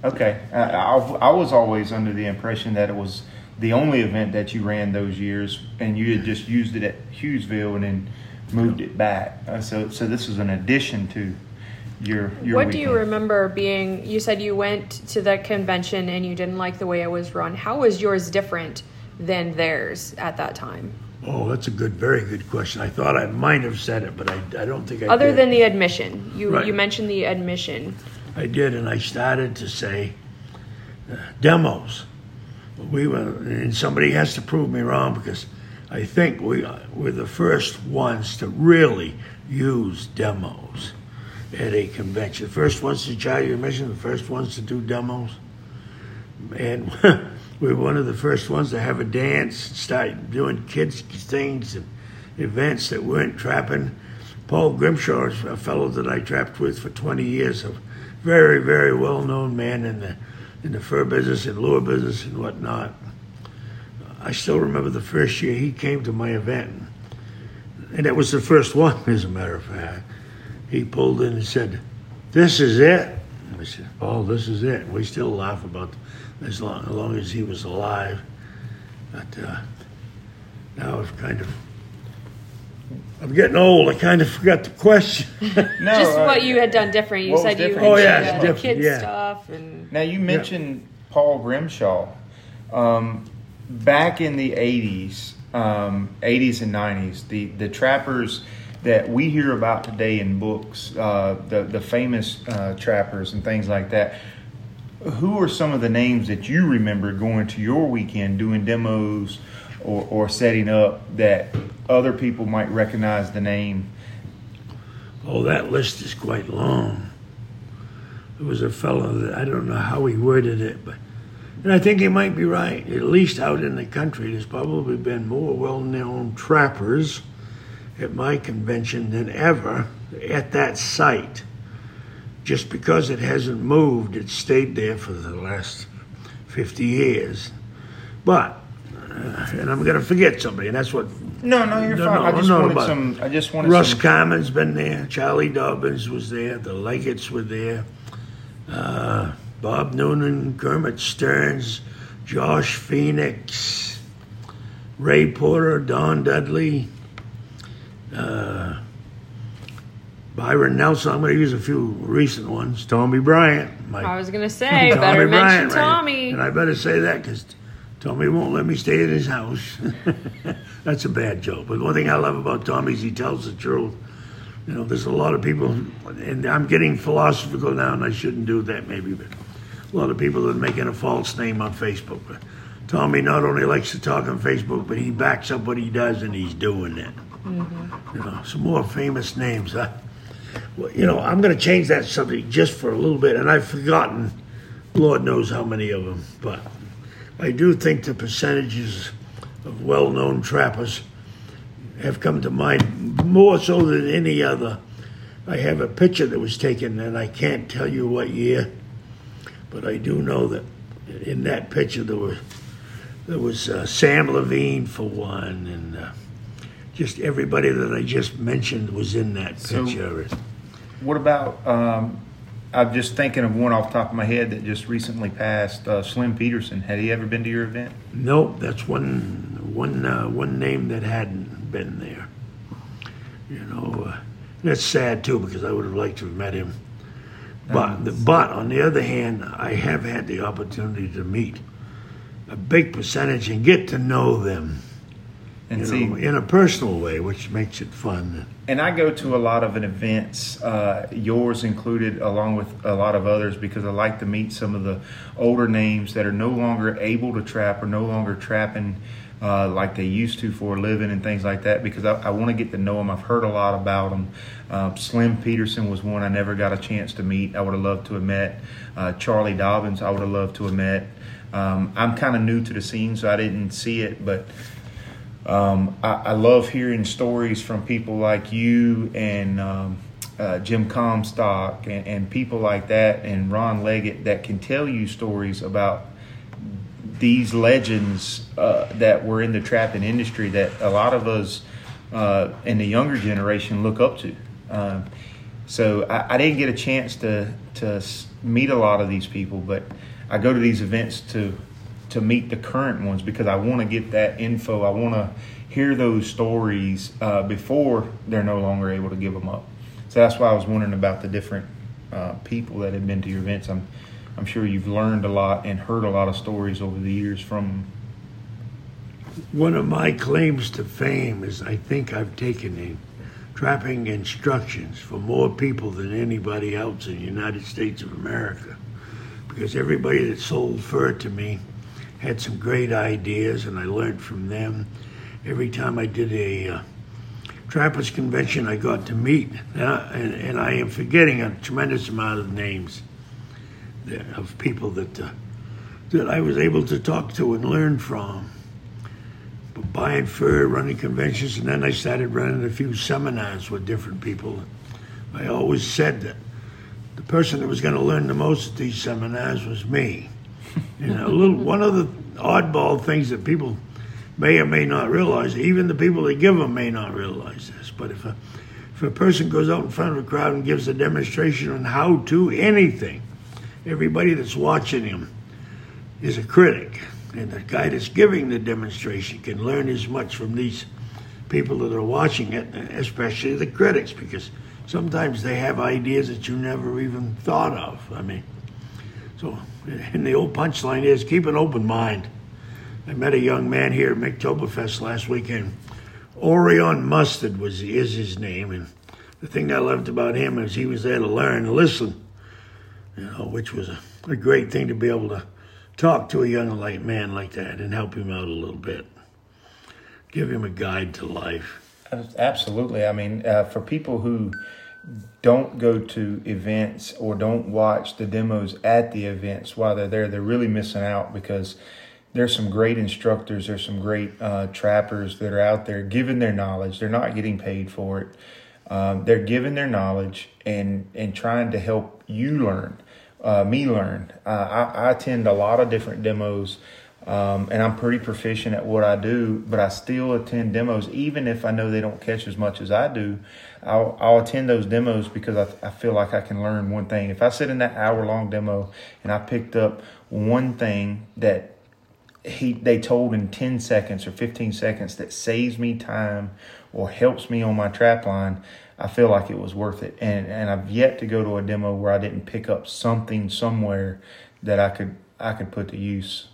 Okay. I was always under the impression that it was the only event that you ran those years, and you had just used it at Hughesville and then moved it back. So this is an addition to your What weekend. do you remember being, you said you went to the convention and you didn't like the way it was run. How was yours different than theirs at that time? Oh, that's a very good question. I thought I might have said it, but I don't think I Other did. than the admission. Right. You mentioned the admission. I did, and I started to say demos. And somebody has to prove me wrong, because I think we're the first ones to really use demos at a convention. The first ones to charge admission, the first ones to do demos. And we were one of the first ones to have a dance, start doing kids things and events that weren't trapping. Paul Grimshaw is a fellow that I trapped with for 20 years, a very, very well-known man in the fur business and lure business and whatnot. I still remember the first year he came to my event, and it was the first one, as a matter of fact. He pulled in and said, "This is it." And I said, "Oh, this is it." And we still laugh about as long as he was alive. But now I'm getting old. I kind of forgot the question. No, Just what you had done different. You what said was you different? Oh, yeah, had it's the different, kids yeah. stuff. And Now, you mentioned Paul Grimshaw. Back in the 80s and 90s, the trappers that we hear about today in books, the famous trappers and things like that, who are some of the names that you remember going to your weekend doing demos or setting up that other people might recognize the name? Oh, that list is quite long. There was a fellow that, I don't know how he worded it, and I think he might be right. At least out in the country, there's probably been more well-known trappers at my convention than ever at that site. Just because it hasn't moved, it's stayed there for the last 50 years. But, and I'm going to forget somebody, and that's what... No, you're fine. I just wanted Russ some. Carmen's been there. Charlie Dobbins was there. The Leggett's were there. Bob Noonan, Kermit Stearns, Josh Phoenix, Ray Porter, Don Dudley, Byron Nelson. I'm going to use a few recent ones. Tommy Bryant. I was going to say, better mention Tommy. Right? And I better say that because Tommy won't let me stay at his house. That's a bad joke. But one thing I love about Tommy is he tells the truth. You know, there's a lot of people, and I'm getting philosophical now, and I shouldn't do that maybe, but a lot of people that are making a false name on Facebook. But Tommy not only likes to talk on Facebook, but he backs up what he does, and he's doing it. Mm-hmm. You know, some more famous names. Well, you know, I'm going to change that subject just for a little bit, and I've forgotten Lord knows how many of them, but I do think the percentages of well-known trappers have come to mind more so than any other. I have a picture that was taken, and I can't tell you what year, but I do know that in that picture there was Sam Levine for one, and just everybody that I just mentioned was in that picture. So, what about? I'm just thinking of one off the top of my head that just recently passed. Slim Peterson. Had he ever been to your event? Nope, that's one name that hadn't been there. You know, that's sad too because I would have liked to have met him. But on the other hand, I have had the opportunity to meet a big percentage and get to know them, And you know, in a personal way, which makes it fun. And I go to a lot of events, yours included, along with a lot of others, because I like to meet some of the older names that are no longer able to trap or no longer trapping like they used to for a living and things like that, because I want to get to know them. I've heard a lot about them. Slim Peterson was one I never got a chance to meet. I would have loved to have met. Charlie Dobbins I would have loved to have met. I'm kind of new to the scene, so I didn't see it, but I love hearing stories from people like you and Jim Comstock and people like that, and Ron Leggett, that can tell you stories about these legends that were in the trapping industry that a lot of us in the younger generation look up to. So I didn't get a chance to meet a lot of these people, but I go to these events to meet the current ones because I want to get that info. I want to hear those stories before they're no longer able to give them up. So that's why I was wondering about the different people that have been to your events. I'm sure you've learned a lot and heard a lot of stories over the years from them. One of my claims to fame is I think I've taken in trapping instructions for more people than anybody else in the United States of America, because everybody that sold fur to me had some great ideas, and I learned from them. Every time I did a trappers convention, I got to meet, and I am forgetting a tremendous amount of names of people that I was able to talk to and learn from. But buying fur, running conventions, and then I started running a few seminars with different people. I always said that the person that was going to learn the most at these seminars was me. One of the oddball things that people may or may not realize, even the people that give them may not realize this, but if a person goes out in front of a crowd and gives a demonstration on how to anything, everybody that's watching him is a critic, and the guy that's giving the demonstration can learn as much from these people that are watching it, especially the critics, because sometimes they have ideas that you never even thought of. And the old punchline is keep an open mind. I met a young man here at Minktoberfest last weekend. Orion Mustard is his name, and the thing I loved about him is he was there to learn and listen, which was a great thing to be able to talk to a young light man like that and help him out a little bit. Give him a guide to life. Absolutely. I mean, for people who don't go to events or don't watch the demos at the events while they're there, they're really missing out, because there's some great instructors, there's some great trappers that are out there giving their knowledge. They're not getting paid for it. They're giving their knowledge and trying to help you learn, me learn. I attend a lot of different demos, and I'm pretty proficient at what I do, but I still attend demos, even if I know they don't catch as much as I do. I'll attend those demos because I feel like I can learn one thing. If I sit in that hour-long demo and I picked up one thing that they told in 10 seconds or 15 seconds that saves me time or helps me on my trap line, I feel like it was worth it. And I've yet to go to a demo where I didn't pick up something somewhere that I could put to use.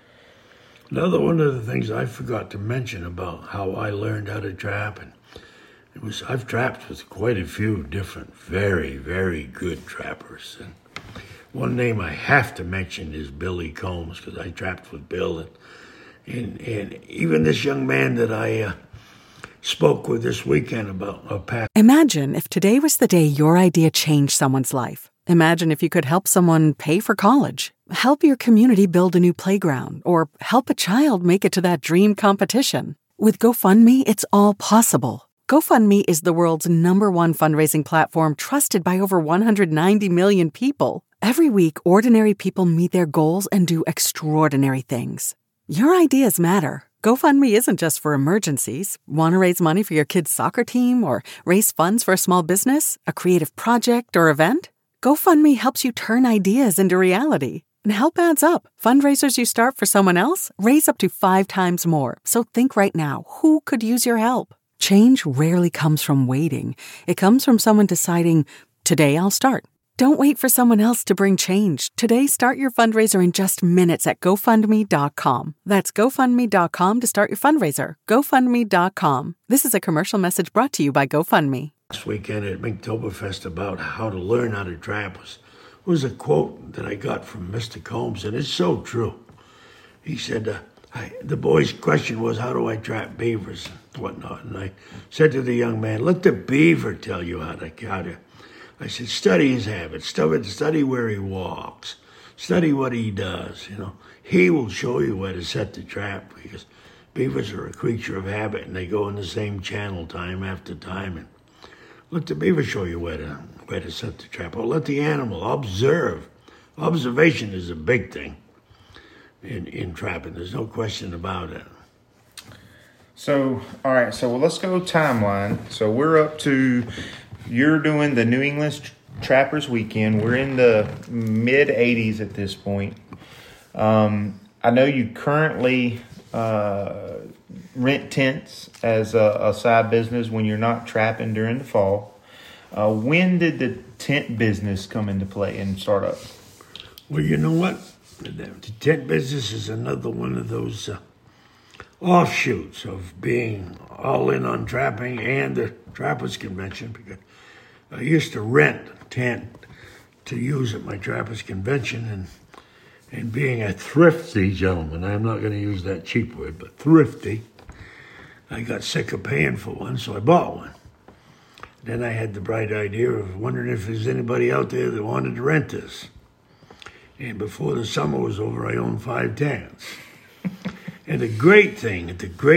Another one of the things I forgot to mention about how I learned how to trap, and I've trapped with quite a few different, very, very good trappers. And one name I have to mention is Billy Combs, because I trapped with Bill. And even this young man that I spoke with this weekend about a path. Imagine if today was the day your idea changed someone's life. Imagine if you could help someone pay for college, help your community build a new playground, or help a child make it to that dream competition. With GoFundMe, it's all possible. GoFundMe is the world's #1 fundraising platform, trusted by over 190 million people. Every week, ordinary people meet their goals and do extraordinary things. Your ideas matter. GoFundMe isn't just for emergencies. Want to raise money for your kid's soccer team, or raise funds for a small business, a creative project, or event? GoFundMe helps you turn ideas into reality. And help adds up. Fundraisers you start for someone else raise up to 5 times more. So think right now, who could use your help? Change rarely comes from waiting. It comes from someone deciding, today I'll start. Don't wait for someone else to bring change. Today, start your fundraiser in just minutes at GoFundMe.com. That's GoFundMe.com to start your fundraiser. GoFundMe.com. This is a commercial message brought to you by GoFundMe. Last weekend at Minktoberfest about how to learn how to trap was a quote that I got from Mr. Combs, and it's so true. He said, the boy's question was, how do I trap beavers and whatnot? And I said to the young man, let the beaver tell you how to. I said, study his habits, study where he walks, study what he does. He will show you where to set the trap, because beavers are a creature of habit, and they go in the same channel time after time. And let the beaver show you where to set the trap. Or let the animal observe. Observation is a big thing in trapping. There's no question about it. So, all right. So, let's go timeline. So, we're up to, you're doing the New England Trappers Weekend. We're in the mid 80s at this point. I know you currently rent tents as a side business when you're not trapping during the fall. When did the tent business come into play and start up? Well, you know what? The tent business is another one of those offshoots of being all in on trapping and the Trappers Convention, because I used to rent a tent to use at my Trappers Convention, and being a thrifty gentleman, I'm not going to use that cheap word, but thrifty, I got sick of paying for one, so I bought one. Then I had the bright idea of wondering if there's anybody out there that wanted to rent this. And before the summer was over, I owned 5 tents. And the great thing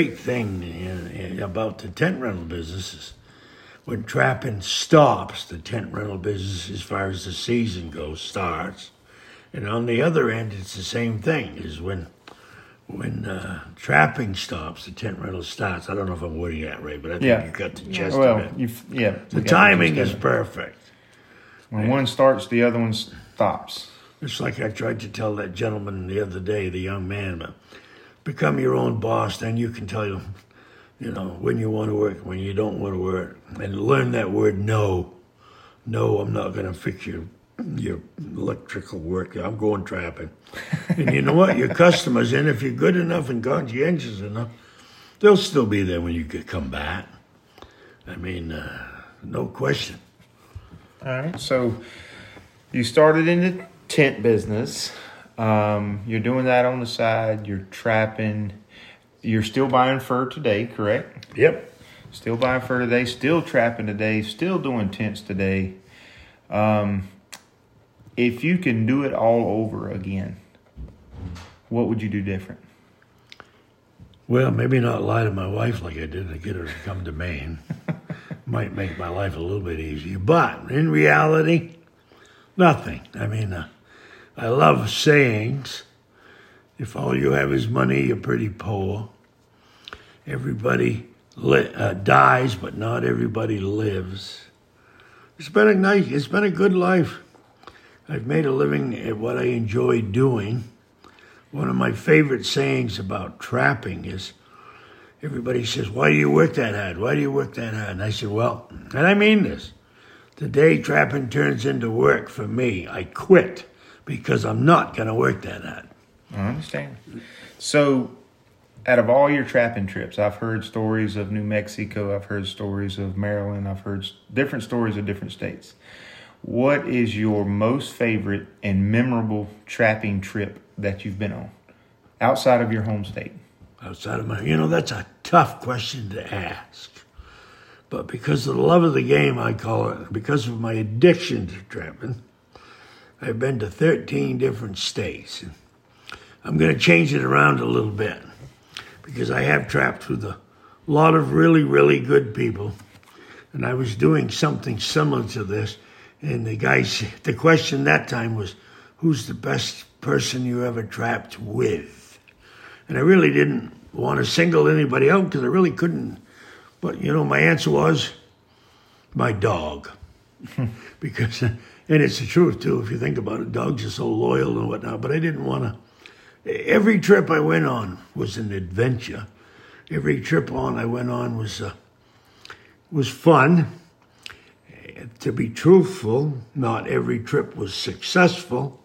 about the tent rental business is when trapping stops, the tent rental business, as far as the season goes, starts. And on the other end, it's the same thing, is when trapping stops, the tent rental starts. I don't know if I'm wording that right, but I think you got the gist of it. The timing is perfect. When one starts, the other one stops. It's like I tried to tell that gentleman the other day, the young man, become your own boss, then you can tell you know, when you want to work, when you don't want to work, and learn that word no. No, I'm not going to fix your electrical work. I'm going trapping. And you know what? Your customers, and if you're good enough and conscientious enough, they'll still be there when you come back. I mean, no question. All right. So you started in the tent business. You're doing that on the side. You're trapping. You're still buying fur today, correct? Yep. Still buying fur today. Still trapping today. Still doing tents today. If you can do it all over again, what would you do different? Well, maybe not lie to my wife like I did to get her to come to Maine. Might make my life a little bit easier. But in reality, nothing. I mean, I love sayings. If all you have is money, you're pretty poor. Everybody dies, but not everybody lives. It's been a good life. I've made a living at what I enjoy doing. One of my favorite sayings about trapping is, everybody says, why do you work that hard? Why do you work that hard? And I said, well, and I mean this, the day trapping turns into work for me, I quit because I'm not going to work that hard. I understand. So, out of all your trapping trips, I've heard stories of New Mexico, I've heard stories of Maryland, I've heard different stories of different states. What is your most favorite and memorable trapping trip that you've been on outside of your home state? Outside of that's a tough question to ask. But because of the love of the game, I call it, because of my addiction to trapping, I've been to 13 different states. I'm going to change it around a little bit because I have trapped with a lot of really, really good people. And I was doing something similar to this. And the question that time was, who's the best person you ever trapped with? And I really didn't want to single anybody out because I really couldn't. But, my answer was my dog. Because, and it's the truth, too, if you think about it. Dogs are so loyal and whatnot. But I didn't want to. Every trip I went on was an adventure. Every trip I went on was fun. To be truthful, not every trip was successful.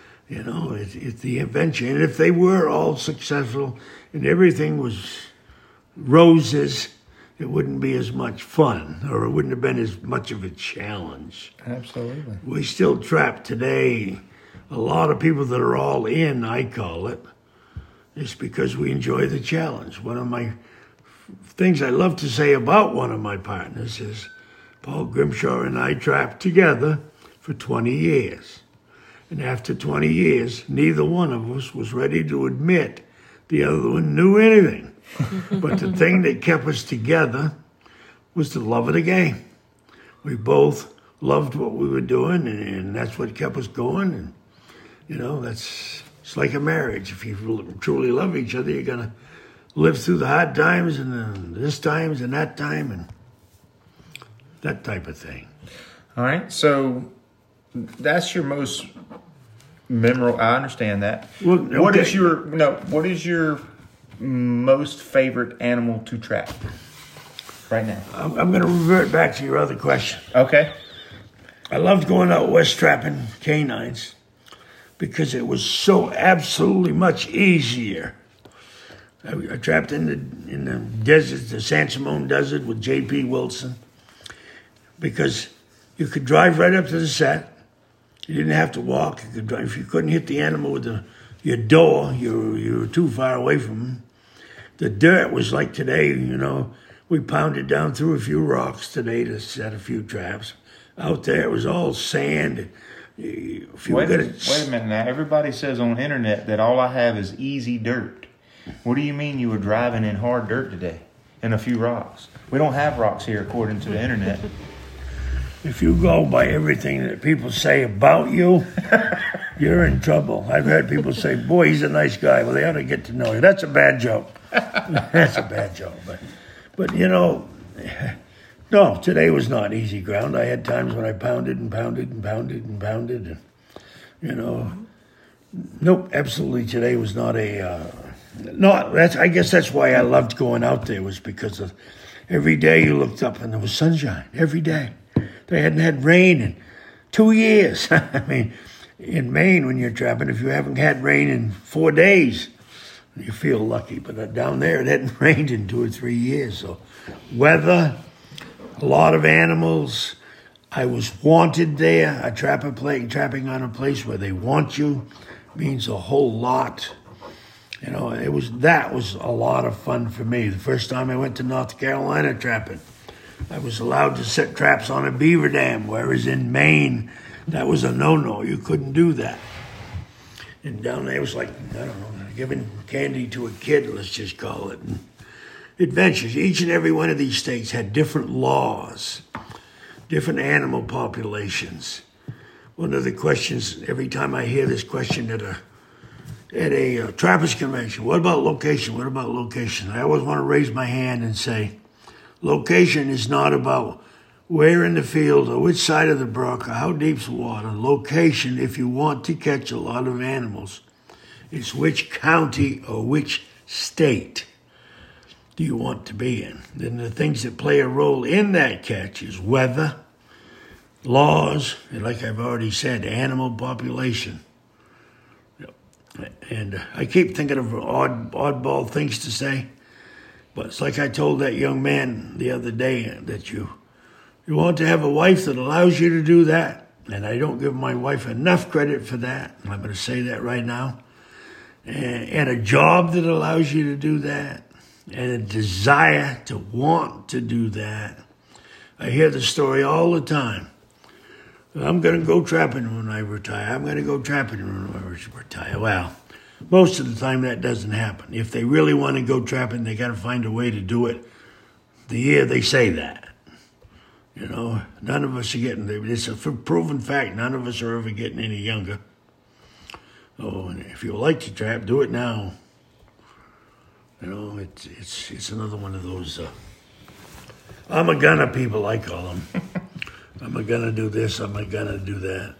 It's the adventure. And if they were all successful and everything was roses, it wouldn't be as much fun, or it wouldn't have been as much of a challenge. Absolutely. We still trap today. A lot of people that are all in, I call it, is because we enjoy the challenge. One of my things I love to say about one of my partners is, Paul Grimshaw and I trapped together for 20 years. And after 20 years, neither one of us was ready to admit the other one knew anything. But the thing that kept us together was the love of the game. We both loved what we were doing, and that's what kept us going. And, it's like a marriage. If you truly love each other, you're going to live through the hard times and this times and that time and that type of thing. All right. So That's your most memorable. I understand that. Well, What okay. is your most favorite animal to trap right now? I'm going to revert back to your other question. Okay. I loved going out west trapping canines because it was so absolutely much easier. I trapped in the desert, the San Simon Desert with J.P. Wilson, because you could drive right up to the set. You didn't have to walk. You could drive. If you couldn't hit the animal with your door, you were too far away from them. The dirt was like today, we pounded down through a few rocks today to set a few traps. Out there, it was all sand. If you Wait were a gonna, minute now. Everybody says on the internet that all I have is easy dirt. What do you mean you were driving in hard dirt today and a few rocks? We don't have rocks here according to the internet. if you go by everything that people say about you, you're in trouble. I've heard people say, "Boy, he's a nice guy." Well, they ought to get to know you. That's a bad joke. That's a bad joke. But no, today was not easy ground. I had times when I pounded and pounded and pounded and pounded, and nope, absolutely. Today was not a. I guess that's why I loved going out there, was because of every day you looked up and there was sunshine every day. They hadn't had rain in 2 years. I mean, in Maine, when you're trapping, if you haven't had rain in 4 days, you feel lucky. But down there, it hadn't rained in 2 or 3 years. So weather, a lot of animals. I was wanted there. Trapping on a place where they want you means a whole lot. That was a lot of fun for me. The first time I went to North Carolina trapping, I was allowed to set traps on a beaver dam, whereas in Maine, that was a no-no. You couldn't do that. And down there, it was like, I don't know, giving candy to a kid, let's just call it. And adventures. Each and every one of these states had different laws, different animal populations. One of the questions, every time I hear this question at a trappers convention, what about location? What about location? I always want to raise my hand and say, location is not about where in the field or which side of the brook or how deep's the water. Location, if you want to catch a lot of animals, is which county or which state do you want to be in. Then the things that play a role in that catch is weather, laws, and like I've already said, animal population. And I keep thinking of oddball things to say, but it's like I told that young man the other day, that you want to have a wife that allows you to do that, and I don't give my wife enough credit for that, and I'm going to say that right now, and a job that allows you to do that, and a desire to want to do that. I hear the story all the time. I'm going to go trapping when I retire. I'm going to go trapping when I retire. Well, most of the time that doesn't happen. If they really want to go trapping, they got to find a way to do it the year they say that. None of us are getting there. It's a proven fact. None of us are ever getting any younger. Oh, and if you like to trap, do it now. It's another one of those. I'm a gunner, people, I call them. I'm a gonna do this, I'm a gonna do that.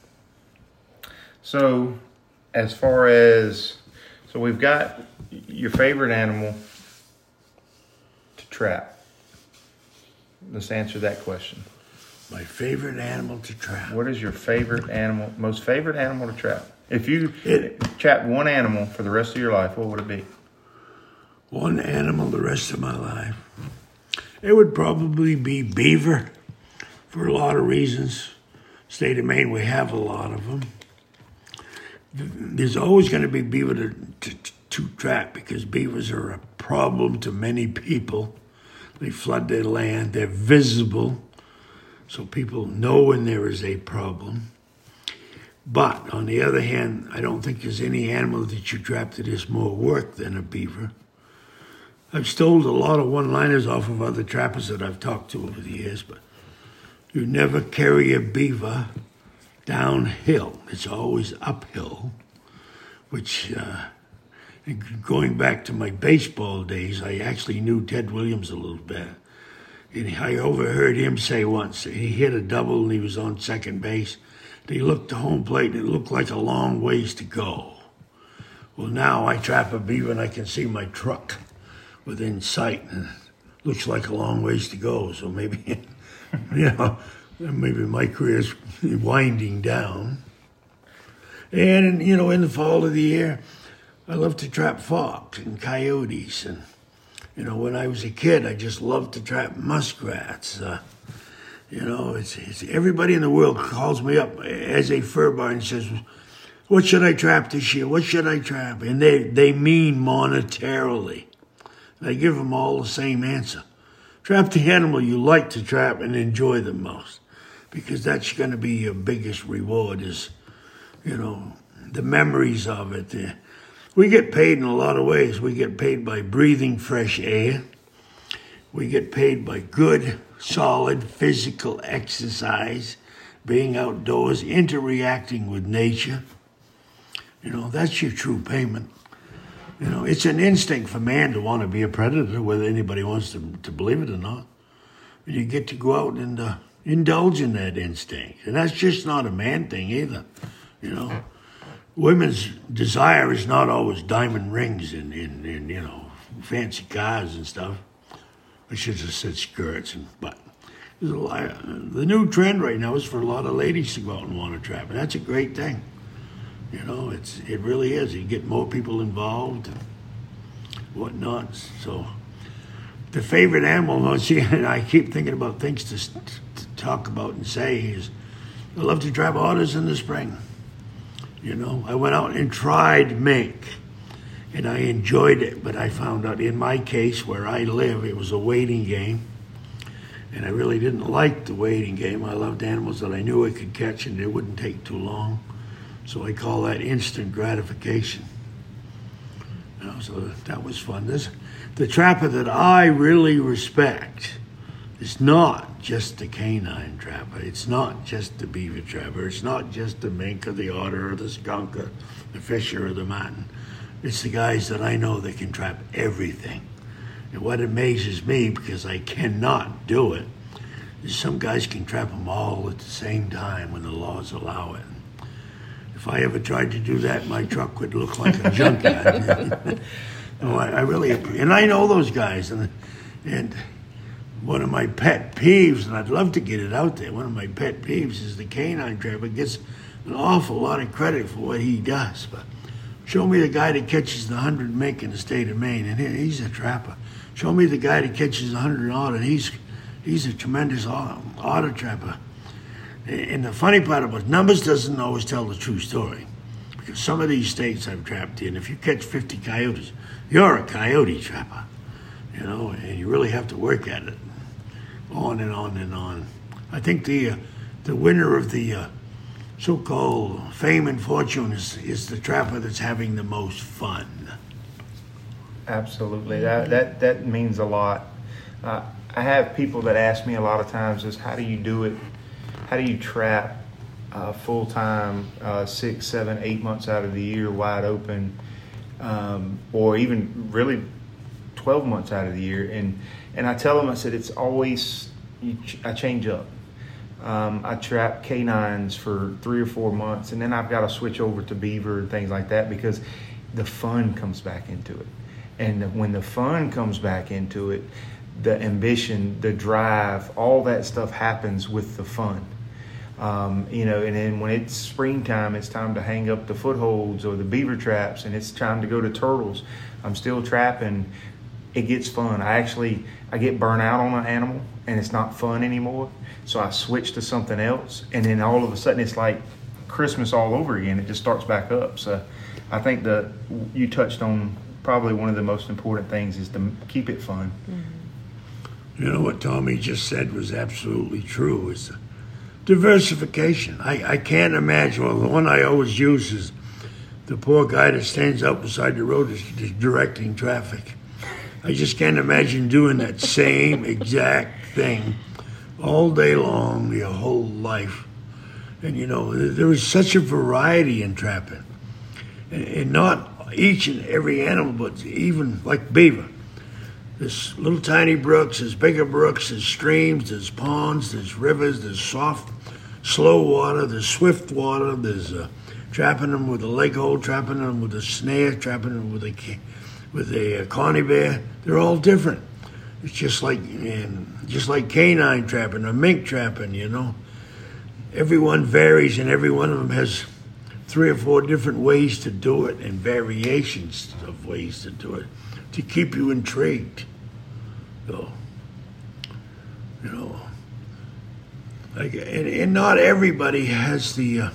So, as far as, we've got your favorite animal to trap. Let's answer that question. My favorite animal to trap. What is your most favorite animal to trap? If you trapped one animal for the rest of your life, what would it be? One animal the rest of my life. It would probably be beaver. For a lot of reasons. State of Maine, we have a lot of them. There's always going to be beaver to trap, because beavers are a problem to many people. They flood their land. They're visible, so people know when there is a problem. But on the other hand, I don't think there's any animal that you trap that is more work than a beaver. I've stolen a lot of one-liners off of other trappers that I've talked to over the years, but you never carry a beaver downhill. It's always uphill, which, going back to my baseball days, I actually knew Ted Williams a little bit. And I overheard him say once, he hit a double and he was on second base, they looked to home plate and it looked like a long ways to go. Well, now I trap a beaver and I can see my truck within sight and it looks like a long ways to go. So maybe, maybe my career's winding down. And, in the fall of the year, I love to trap fox and coyotes. And, when I was a kid, I just loved to trap muskrats. It's everybody in the world calls me up as a fur bar and says, what should I trap this year? What should I trap? And they mean monetarily. And I give them all the same answer. Trap the animal you like to trap and enjoy the most. Because that's going to be your biggest reward is, the memories of it. We get paid in a lot of ways. We get paid by breathing fresh air. We get paid by good, solid physical exercise, being outdoors, interacting with nature. That's your true payment. It's an instinct for man to want to be a predator, whether anybody wants to believe it or not. And you get to go out and indulge in that instinct. And that's just not a man thing either, Women's desire is not always diamond rings and fancy cars and stuff. I should have said skirts, but the new trend right now is for a lot of ladies to go out and want to trap, and that's a great thing. It really is. You get more people involved and whatnot. So the favorite animal, and I keep thinking about things to talk about and say is I love to trap otters in the spring. I went out and tried mink, and I enjoyed it, but I found out in my case where I live, it was a waiting game, and I really didn't like the waiting game. I loved animals that I knew I could catch, and it wouldn't take too long, so I call that instant gratification. So that was fun. The trapper that I really respect is not just the canine trapper. It's not just the beaver trapper. It's not just the mink or the otter or the skunk or the fisher or the marten. It's the guys that I know that can trap everything. And what amazes me, because I cannot do it, is some guys can trap them all at the same time when the laws allow it. If I ever tried to do that, my truck would look like a junkyard. I really, and I know those guys, and one of my pet peeves, and I'd love to get it out there, one of my pet peeves is the canine trapper gets an awful lot of credit for what he does. But show me the guy that catches the 100 mink in the state of Maine, and he's a trapper. Show me the guy that catches 100 otter, and he's a tremendous otter trapper. And the funny part about numbers doesn't always tell the true story. Because some of these states I've trapped in, if you catch 50 coyotes, you're a coyote trapper. And you really have to work at it. On and on and on. I think the winner of the so-called fame and fortune is the trapper that's having the most fun. Absolutely. That means a lot. I have people that ask me a lot of times is how do you do it? How do you trap full-time 6, 7, 8 months out of the year wide open, or even really 12 months out of the year? And I tell them, I said, it's always, I change up. I trap canines for 3 or 4 months, and then I've got to switch over to beaver and things like that because the fun comes back into it. And when the fun comes back into it, the ambition, the drive, all that stuff happens with the fun. And then when it's springtime, it's time to hang up the footholds or the beaver traps, and it's time to go to turtles. I'm still trapping. It gets fun. I get burnt out on an animal, and it's not fun anymore. So I switch to something else, and then all of a sudden it's like Christmas all over again. It just starts back up. So I think that you touched on probably one of the most important things is to keep it fun. Mm-hmm. What Tommy just said was absolutely true. It's diversification. I can't imagine. Well, the one I always use is the poor guy that stands out beside the road is directing traffic. I just can't imagine doing that same exact thing all day long, your whole life. And there is such a variety in trapping. And not each and every animal, but even like beaver. There's little tiny brooks, there's bigger brooks, there's streams, there's ponds, there's rivers, there's soft slow water, there's swift water, there's trapping them with a leg hold, trapping them with a snare, trapping them with a coney bear. They're all different. It's just like canine trapping or mink trapping, you know. Everyone varies, and every one of them has 3 or 4 different ways to do it and variations of ways to do it to keep you intrigued. So, you know, and not everybody has the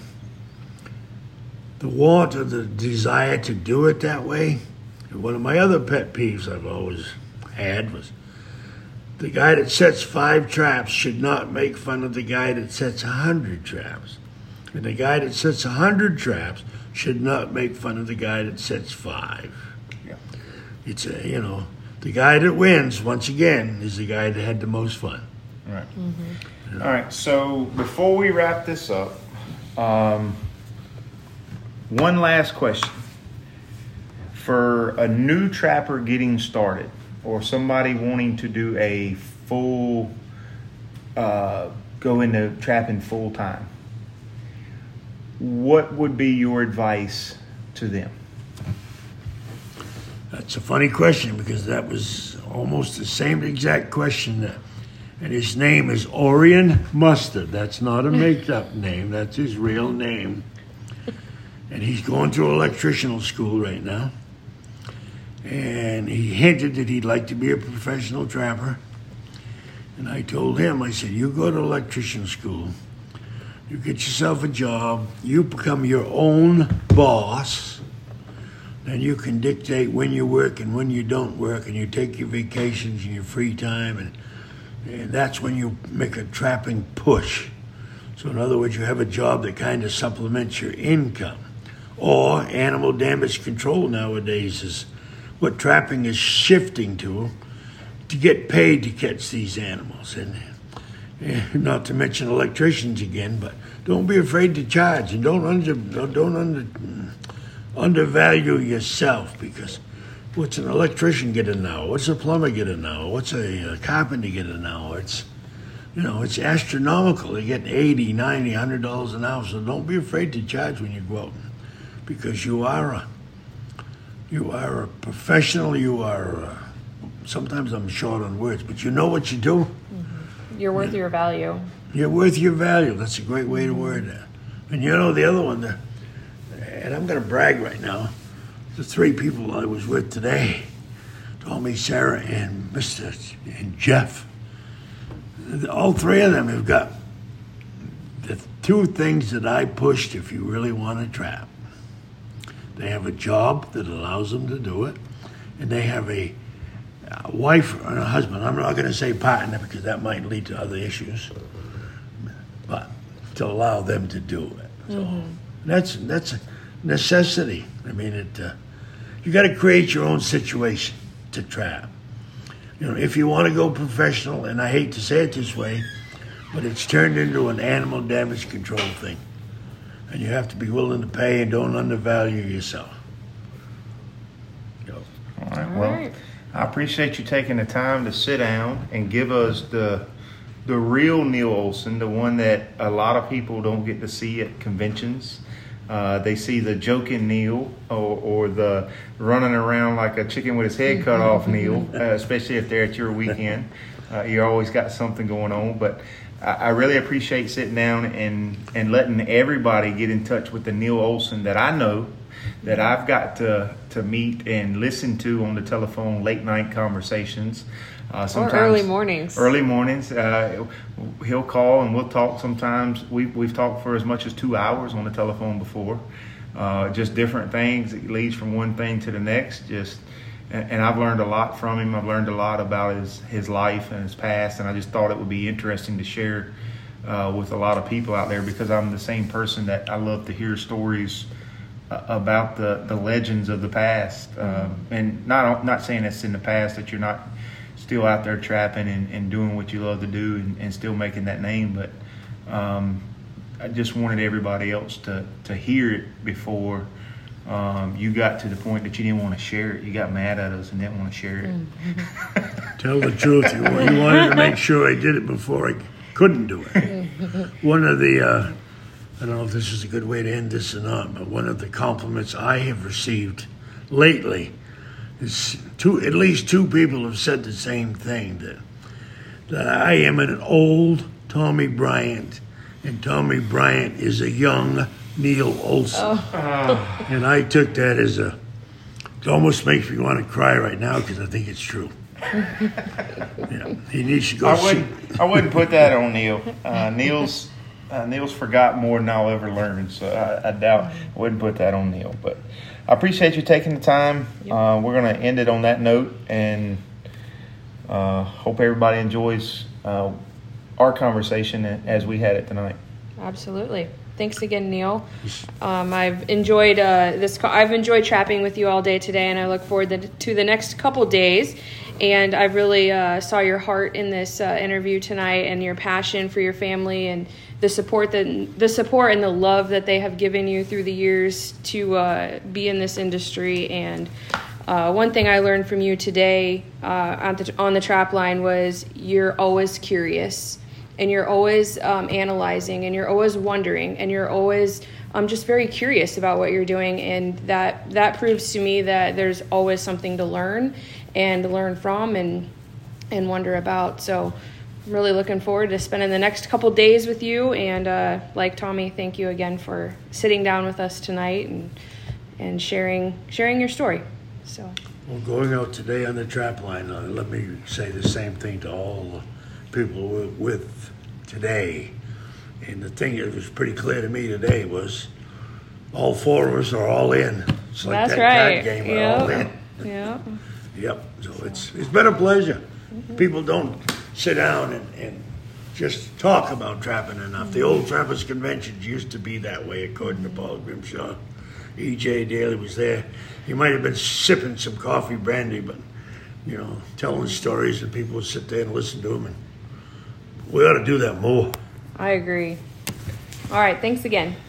want or the desire to do it that way. And one of my other pet peeves I've always had was the guy that sets 5 traps should not make fun of the guy that sets 100 traps. And the guy that sets 100 traps should not make fun of the guy that sets 5. Yeah. It's the guy that wins, once again, is the guy that had the most fun. Right. Mm-hmm. All right. So before we wrap this up, one last question. For a new trapper getting started, or somebody wanting to do a full, go into trapping full time, what would be your advice to them? That's a funny question, because that was almost the same exact question. And his name is Orion Mustard. That's not a make-up name. That's his real name. And he's going through electrical school right now. And he hinted that he'd like to be a professional trapper. And I told him, I said, you go to electrician school, you get yourself a job, you become your own boss, and you can dictate when you work and when you don't work, and you take your vacations and your free time, and that's when you make a trapping push. So in other words, you have a job that kind of supplements your income. Or animal damage control nowadays is what trapping is shifting to get paid to catch these animals. And not to mention electricians again, but don't be afraid to charge, and don't undervalue yourself, because what's an electrician get an hour? What's a plumber get an hour? What's a carpenter get an hour? It's astronomical. They get $80, $90, $100 an hour. So don't be afraid to charge when you go out, because you are a professional. You are. Sometimes I'm short on words, but you know what you do. Mm-hmm. You're worth your value. You're worth your value. That's a great way to word that. And the other one, and I'm going to brag right now, the 3 people I was with today, Tommy, Sarah, and and Jeff, all 3 of them have got the 2 things that I pushed if you really want to trap. They have a job that allows them to do it, and they have a wife and a husband. I'm not going to say partner, because that might lead to other issues, but to allow them to do it. So that's a necessity. I mean, you got to create your own situation to trap. If you want to go professional, and I hate to say it this way, but it's turned into an animal damage control thing. And you have to be willing to pay, and don't undervalue yourself. All right. Well, I appreciate you taking the time to sit down and give us the real Neil Olson, the one that a lot of people don't get to see at conventions. They see the joking Neil or the running around like a chicken with his head cut off Neil, especially if they're at your weekend. You always got something going on. But I really appreciate sitting down and letting everybody get in touch with the Neil Olson that I know, that I've got to meet and listen to on the telephone, late night conversations. Sometimes, or early mornings. Early mornings. He'll call and we'll talk sometimes. We've talked for as much as 2 hours on the telephone before. Just different things. It leads from one thing to the next. And I've learned a lot from him. I've learned a lot about his life and his past. And I just thought it would be interesting to share with a lot of people out there, because I'm the same person that I love to hear stories about the legends of the past. And not saying it's in the past that you're not still out there trapping and doing what you love to do and still making that name, but I just wanted everybody else to hear it before you got to the point that you didn't want to share it. You got mad at us and didn't want to share it. Tell the truth. You wanted to make sure I did it before couldn't do it. One of the, I don't know if this is a good way to end this or not, but one of the compliments I have received lately is at least two people have said the same thing, that I am an old Tommy Bryant, and Tommy Bryant is a young Neil Olson. And I took that as it almost makes me want to cry right now because I think it's true. Yeah, he needs to go. I wouldn't put that on Neil. Neil's forgot more than I'll ever learn, so I doubt I wouldn't put that on Neil. But I appreciate you taking the time. Yep. We're going to end it on that note, and hope everybody enjoys our conversation as we had it tonight. Absolutely. Thanks again, Neil. I've enjoyed I've enjoyed trapping with you all day today, and I look forward to the next couple days. And I really saw your heart in this interview tonight, and your passion for your family, and the support and the love that they have given you through the years to be in this industry. And one thing I learned from you today on the trap line was you're always curious. And you're always analyzing, and you're always wondering, and you're always just very curious about what you're doing. And that proves to me that there's always something to learn from and wonder about. So I'm really looking forward to spending the next couple days with you. And like Tommy, thank you again for sitting down with us tonight and sharing your story. So, well, going out today on the trap line, let me say the same thing to all people we're with today. And the thing that was pretty clear to me today was all four of us are all in. It's like that's that right. card game, we're all in. Yeah. Yep. So it's been a pleasure. Mm-hmm. People don't sit down and just talk about trapping enough. Mm-hmm. The old Trappers Conventions used to be that way, according to Paul Grimshaw. E.J. Daly was there. He might have been sipping some coffee brandy, but telling stories, and people would sit there and listen to him. And we ought to do that more. I agree. All right. Thanks again.